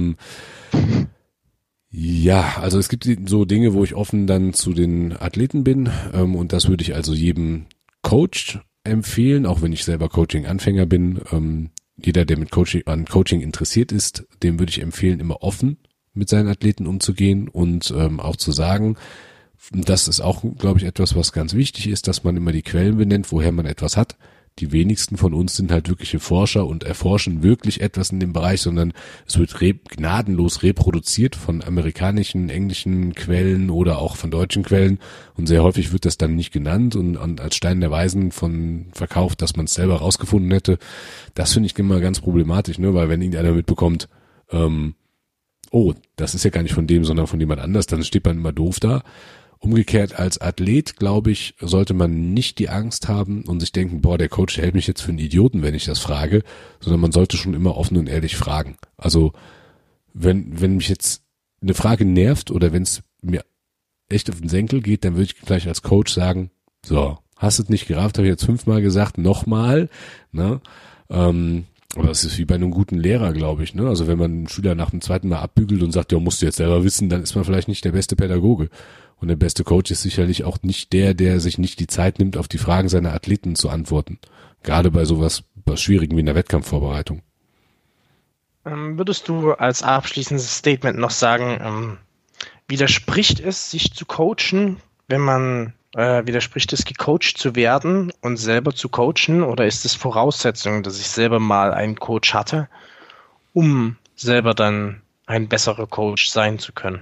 Ja, also es gibt so Dinge, wo ich offen dann zu den Athleten bin und das würde ich also jedem Coach empfehlen, auch wenn ich selber Coaching-Anfänger bin. Jeder, der an Coaching interessiert ist, dem würde ich empfehlen, immer offen mit seinen Athleten umzugehen und auch zu sagen, das ist auch, glaube ich, etwas, was ganz wichtig ist, dass man immer die Quellen benennt, woher man etwas hat. Die wenigsten von uns sind halt wirkliche Forscher und erforschen wirklich etwas in dem Bereich, sondern es wird gnadenlos reproduziert von amerikanischen, englischen Quellen oder auch von deutschen Quellen und sehr häufig wird das dann nicht genannt und als Stein der Weisen von verkauft, dass man es selber rausgefunden hätte. Das finde ich immer ganz problematisch, ne, weil wenn irgendeiner mitbekommt, oh, das ist ja gar nicht von dem, sondern von jemand anders, dann steht man immer doof da. Umgekehrt als Athlet, glaube ich, sollte man nicht die Angst haben und sich denken, boah, der Coach hält mich jetzt für einen Idioten, wenn ich das frage, sondern man sollte schon immer offen und ehrlich fragen. Also wenn mich jetzt eine Frage nervt oder wenn es mir echt auf den Senkel geht, dann würde ich gleich als Coach sagen, so, hast du es nicht gerafft, habe ich jetzt 5-mal gesagt, nochmal, ne? Aber das ist wie bei einem guten Lehrer, glaube ich, ne? Also wenn man einen Schüler nach dem 2. Mal abbügelt und sagt, ja, musst du jetzt selber wissen, dann ist man vielleicht nicht der beste Pädagoge. Und der beste Coach ist sicherlich auch nicht der sich nicht die Zeit nimmt, auf die Fragen seiner Athleten zu antworten. Gerade bei sowas Schwierigen wie einer Wettkampfvorbereitung. Würdest du als abschließendes Statement noch sagen, widerspricht es, sich zu coachen, widerspricht es, gecoacht zu werden und selber zu coachen, oder ist es Voraussetzung, dass ich selber mal einen Coach hatte, um selber dann ein besserer Coach sein zu können?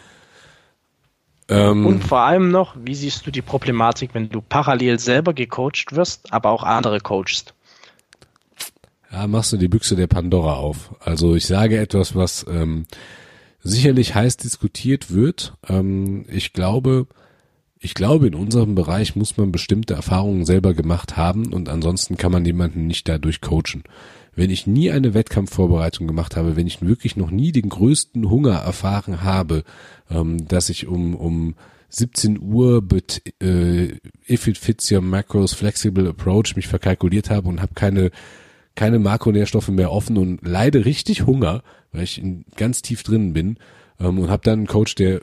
Und vor allem noch, wie siehst du die Problematik, wenn du parallel selber gecoacht wirst, aber auch andere coachst? Ja, machst du die Büchse der Pandora auf. Also ich sage etwas, was sicherlich heiß diskutiert wird. Ich glaube, in unserem Bereich muss man bestimmte Erfahrungen selber gemacht haben und ansonsten kann man jemanden nicht dadurch coachen. Wenn ich nie eine Wettkampfvorbereitung gemacht habe, wenn ich wirklich noch nie den größten Hunger erfahren habe, dass ich um 17 Uhr mit If It Fits Your Macros Flexible Approach mich verkalkuliert habe und habe keine Makronährstoffe mehr offen und leide richtig Hunger, weil ich ganz tief drinnen bin und habe dann einen Coach, der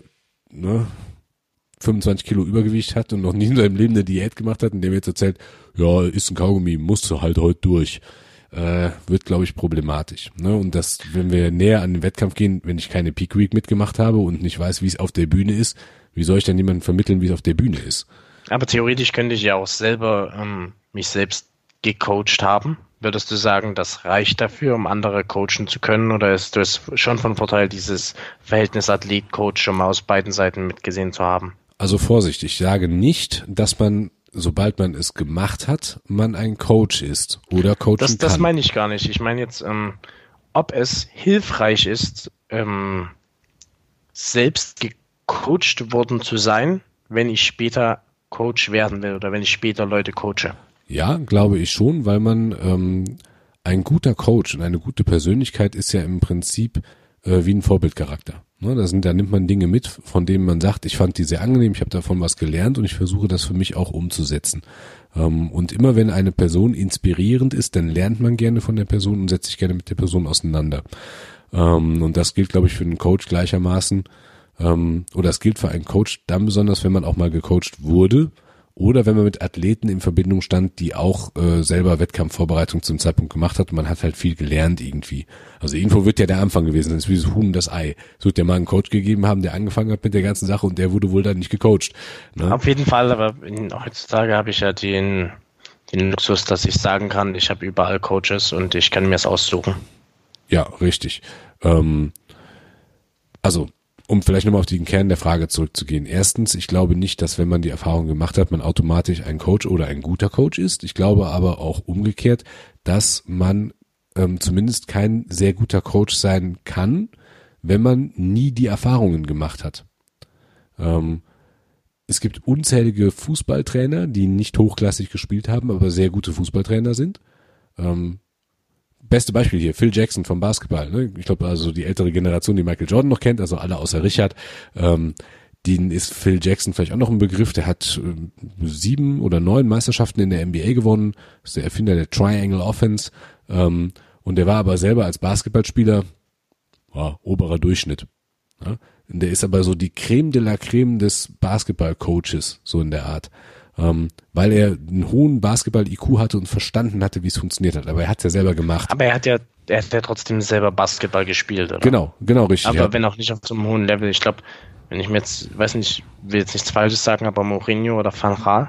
25 Kilo Übergewicht hat und noch nie in seinem Leben eine Diät gemacht hat und der mir jetzt erzählt, ja, isst ein Kaugummi, musst du halt heute durch. Wird, glaube ich, problematisch. Ne? Und das, wenn wir näher an den Wettkampf gehen, wenn ich keine Peak Week mitgemacht habe und nicht weiß, wie es auf der Bühne ist, wie soll ich dann jemandem vermitteln, wie es auf der Bühne ist? Aber theoretisch könnte ich ja auch selber mich selbst gecoacht haben? Würdest du sagen, das reicht dafür, um andere coachen zu können? Oder ist es schon von Vorteil, dieses Verhältnis Athlet-Coach schon mal aus beiden Seiten mitgesehen zu haben? Also Vorsicht, ich sage nicht, dass man, sobald man es gemacht hat, man ein Coach ist oder coachen kann. Das meine ich gar nicht. Ich meine jetzt, ob es hilfreich ist, selbst gecoacht worden zu sein, wenn ich später Coach werden will oder wenn ich später Leute coache. Ja, glaube ich schon, weil man ein guter Coach und eine gute Persönlichkeit ist ja im Prinzip wie ein Vorbildcharakter. Ne, da nimmt man Dinge mit, von denen man sagt, ich fand die sehr angenehm, ich habe davon was gelernt und ich versuche das für mich auch umzusetzen. Und immer wenn eine Person inspirierend ist, dann lernt man gerne von der Person und setzt sich gerne mit der Person auseinander. Und das gilt, glaube ich, für einen Coach gleichermaßen. Oder es gilt für einen Coach dann besonders, wenn man auch mal gecoacht wurde oder wenn man mit Athleten in Verbindung stand, die auch selber Wettkampfvorbereitung zum Zeitpunkt gemacht hat und man hat halt viel gelernt irgendwie. Also irgendwo wird ja der Anfang gewesen sein, das ist wie das Huhn und das Ei. Es wird ja mal einen Coach gegeben haben, der angefangen hat mit der ganzen Sache und der wurde wohl dann nicht gecoacht. Ne? Auf jeden Fall, aber heutzutage habe ich ja den Luxus, dass ich sagen kann, ich habe überall Coaches und ich kann mir es aussuchen. Ja, richtig. Also um vielleicht nochmal auf den Kern der Frage zurückzugehen. Erstens, ich glaube nicht, dass wenn man die Erfahrung gemacht hat, man automatisch ein Coach oder ein guter Coach ist. Ich glaube aber auch umgekehrt, dass man zumindest kein sehr guter Coach sein kann, wenn man nie die Erfahrungen gemacht hat. Es gibt unzählige Fußballtrainer, die nicht hochklassig gespielt haben, aber sehr gute Fußballtrainer sind. Beste Beispiel hier, Phil Jackson vom Basketball. Ne? Ich glaube, also die ältere Generation, die Michael Jordan noch kennt, also alle außer Richard, denen ist Phil Jackson vielleicht auch noch ein Begriff. Der hat 7 oder 9 Meisterschaften in der NBA gewonnen, ist der Erfinder der Triangle Offense und der war aber selber als Basketballspieler oberer Durchschnitt. Ja? Und der ist aber so die Creme de la Creme des Basketball-Coaches, so in der Art. Weil er einen hohen Basketball-IQ hatte und verstanden hatte, wie es funktioniert hat. Aber er hat es ja selber gemacht. Aber er hat ja trotzdem selber Basketball gespielt, oder? Genau, richtig. Aber ja. wenn auch nicht auf so einem hohen Level. Ich glaube, wenn ich mir jetzt, weiß nicht, will jetzt nichts Falsches sagen, aber Mourinho oder Van Gaal,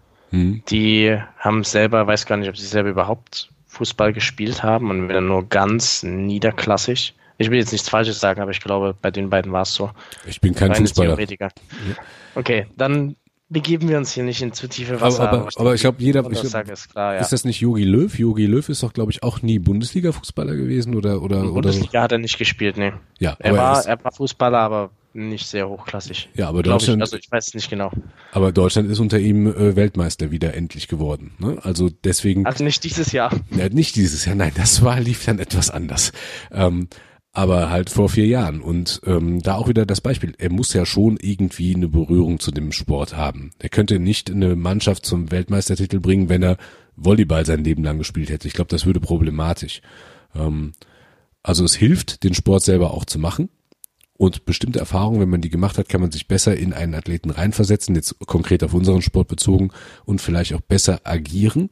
die haben selber, weiß gar nicht, ob sie selber überhaupt Fußball gespielt haben und wieder nur ganz niederklassig. Ich will jetzt nichts Falsches sagen, aber ich glaube, bei den beiden war es so. Ich bin kein Fußballer. Ja. Okay, dann begeben wir uns hier nicht in zu tiefe Wasser. Aber ich glaube, ist klar, ja. Ist das nicht Jogi Löw? Jogi Löw ist doch, glaube ich, auch nie Bundesliga-Fußballer gewesen oder Bundesliga hat er nicht gespielt, nee. Ja, er war Fußballer, aber nicht sehr hochklassig. Ja, aber Deutschland, ich weiß es nicht genau. Aber Deutschland ist unter ihm Weltmeister wieder endlich geworden. Ne? Also deswegen. Also nicht dieses Jahr. Ja, nicht dieses Jahr, nein, lief dann etwas anders. Aber halt vor 4 Jahren. Und da auch wieder das Beispiel, er muss ja schon irgendwie eine Berührung zu dem Sport haben. Er könnte nicht eine Mannschaft zum Weltmeistertitel bringen, wenn er Volleyball sein Leben lang gespielt hätte. Ich glaube, das würde problematisch. Also es hilft, den Sport selber auch zu machen. Und bestimmte Erfahrungen, wenn man die gemacht hat, kann man sich besser in einen Athleten reinversetzen, jetzt konkret auf unseren Sport bezogen, und vielleicht auch besser agieren.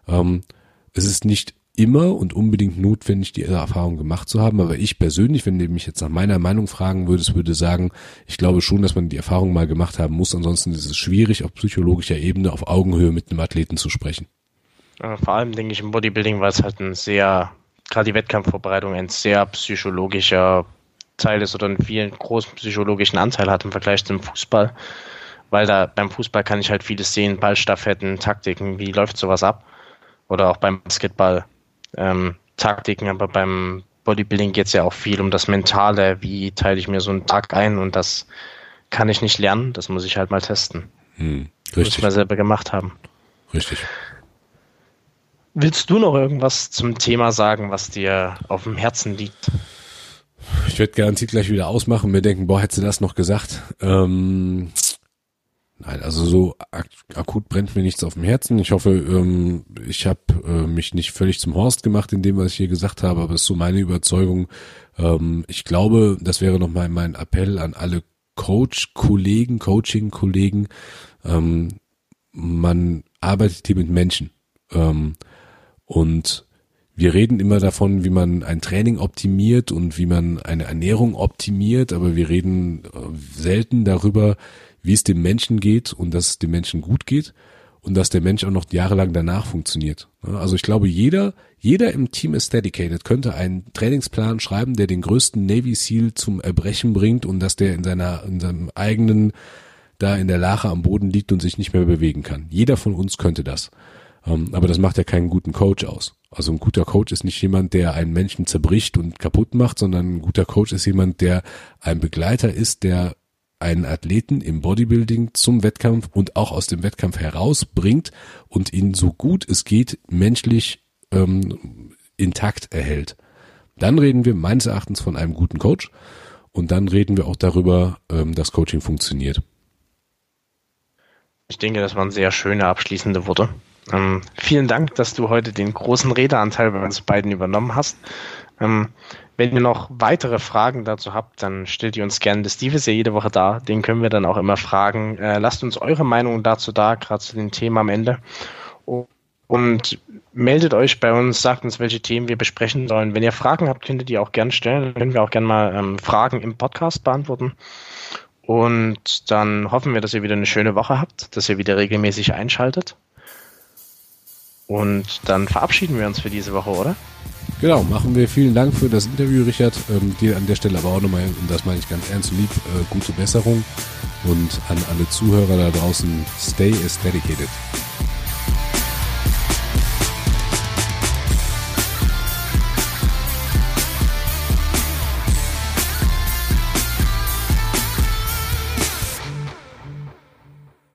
Es ist nicht immer und unbedingt notwendig, diese Erfahrung gemacht zu haben, aber ich persönlich, wenn du mich jetzt nach meiner Meinung fragen würdest, würde sagen, ich glaube schon, dass man die Erfahrung mal gemacht haben muss, ansonsten ist es schwierig, auf psychologischer Ebene auf Augenhöhe mit einem Athleten zu sprechen. Vor allem denke ich im Bodybuilding, weil es halt gerade die Wettkampfvorbereitung ein sehr psychologischer Teil ist oder einen vielen großen psychologischen Anteil hat im Vergleich zum Fußball, weil beim Fußball kann ich halt vieles sehen, Ballstaffetten, Taktiken, wie läuft sowas ab, oder auch beim Basketball Taktiken, aber beim Bodybuilding geht es ja auch viel um das Mentale, wie teile ich mir so einen Tag ein, und das kann ich nicht lernen, das muss ich halt mal testen. Richtig. Muss ich mal selber gemacht haben. Richtig. Willst du noch irgendwas zum Thema sagen, was dir auf dem Herzen liegt? Ich werde garantiert gleich wieder ausmachen und mir denken, hättest du das noch gesagt? Nein, also so akut brennt mir nichts auf dem Herzen. Ich hoffe, ich habe mich nicht völlig zum Horst gemacht in dem, was ich hier gesagt habe, aber es ist so meine Überzeugung. Ich glaube, das wäre nochmal mein Appell an alle Coaching-Kollegen. Man arbeitet hier mit Menschen. Und wir reden immer davon, wie man ein Training optimiert und wie man eine Ernährung optimiert, aber wir reden selten darüber, wie es dem Menschen geht und dass es dem Menschen gut geht. und dass der Mensch auch noch jahrelang danach funktioniert. Also ich glaube, jeder im Team ist dedicated, könnte einen Trainingsplan schreiben, der den größten Navy Seal zum Erbrechen bringt und dass der in seinem eigenen, da in der Lache am Boden liegt und sich nicht mehr bewegen kann. Jeder von uns könnte das. Aber das macht ja keinen guten Coach aus. Also ein guter Coach ist nicht jemand, der einen Menschen zerbricht und kaputt macht, sondern ein guter Coach ist jemand, der ein Begleiter ist, der einen Athleten im Bodybuilding zum Wettkampf und auch aus dem Wettkampf herausbringt und ihn so gut es geht menschlich intakt erhält. Dann reden wir meines Erachtens von einem guten Coach und dann reden wir auch darüber, dass Coaching funktioniert. Ich denke, das waren sehr schöne abschließende Worte. Vielen Dank, dass du heute den großen Redeanteil bei uns beiden übernommen hast. Wenn ihr noch weitere Fragen dazu habt, dann stellt ihr uns gerne. Der Steve ist ja jede Woche da, den können wir dann auch immer fragen. Lasst uns eure Meinung dazu da, gerade zu dem Thema am Ende. Und meldet euch bei uns, sagt uns, welche Themen wir besprechen sollen. Wenn ihr Fragen habt, könnt ihr die auch gerne stellen. Dann können wir auch gerne mal Fragen im Podcast beantworten. Und dann hoffen wir, dass ihr wieder eine schöne Woche habt, dass ihr wieder regelmäßig einschaltet. Und dann verabschieden wir uns für diese Woche, oder? Genau, machen wir. Vielen Dank für das Interview, Richard. Dir an der Stelle aber auch nochmal, und das meine ich ganz ernst und lieb, gute Besserung. Und an alle Zuhörer da draußen, stay as dedicated.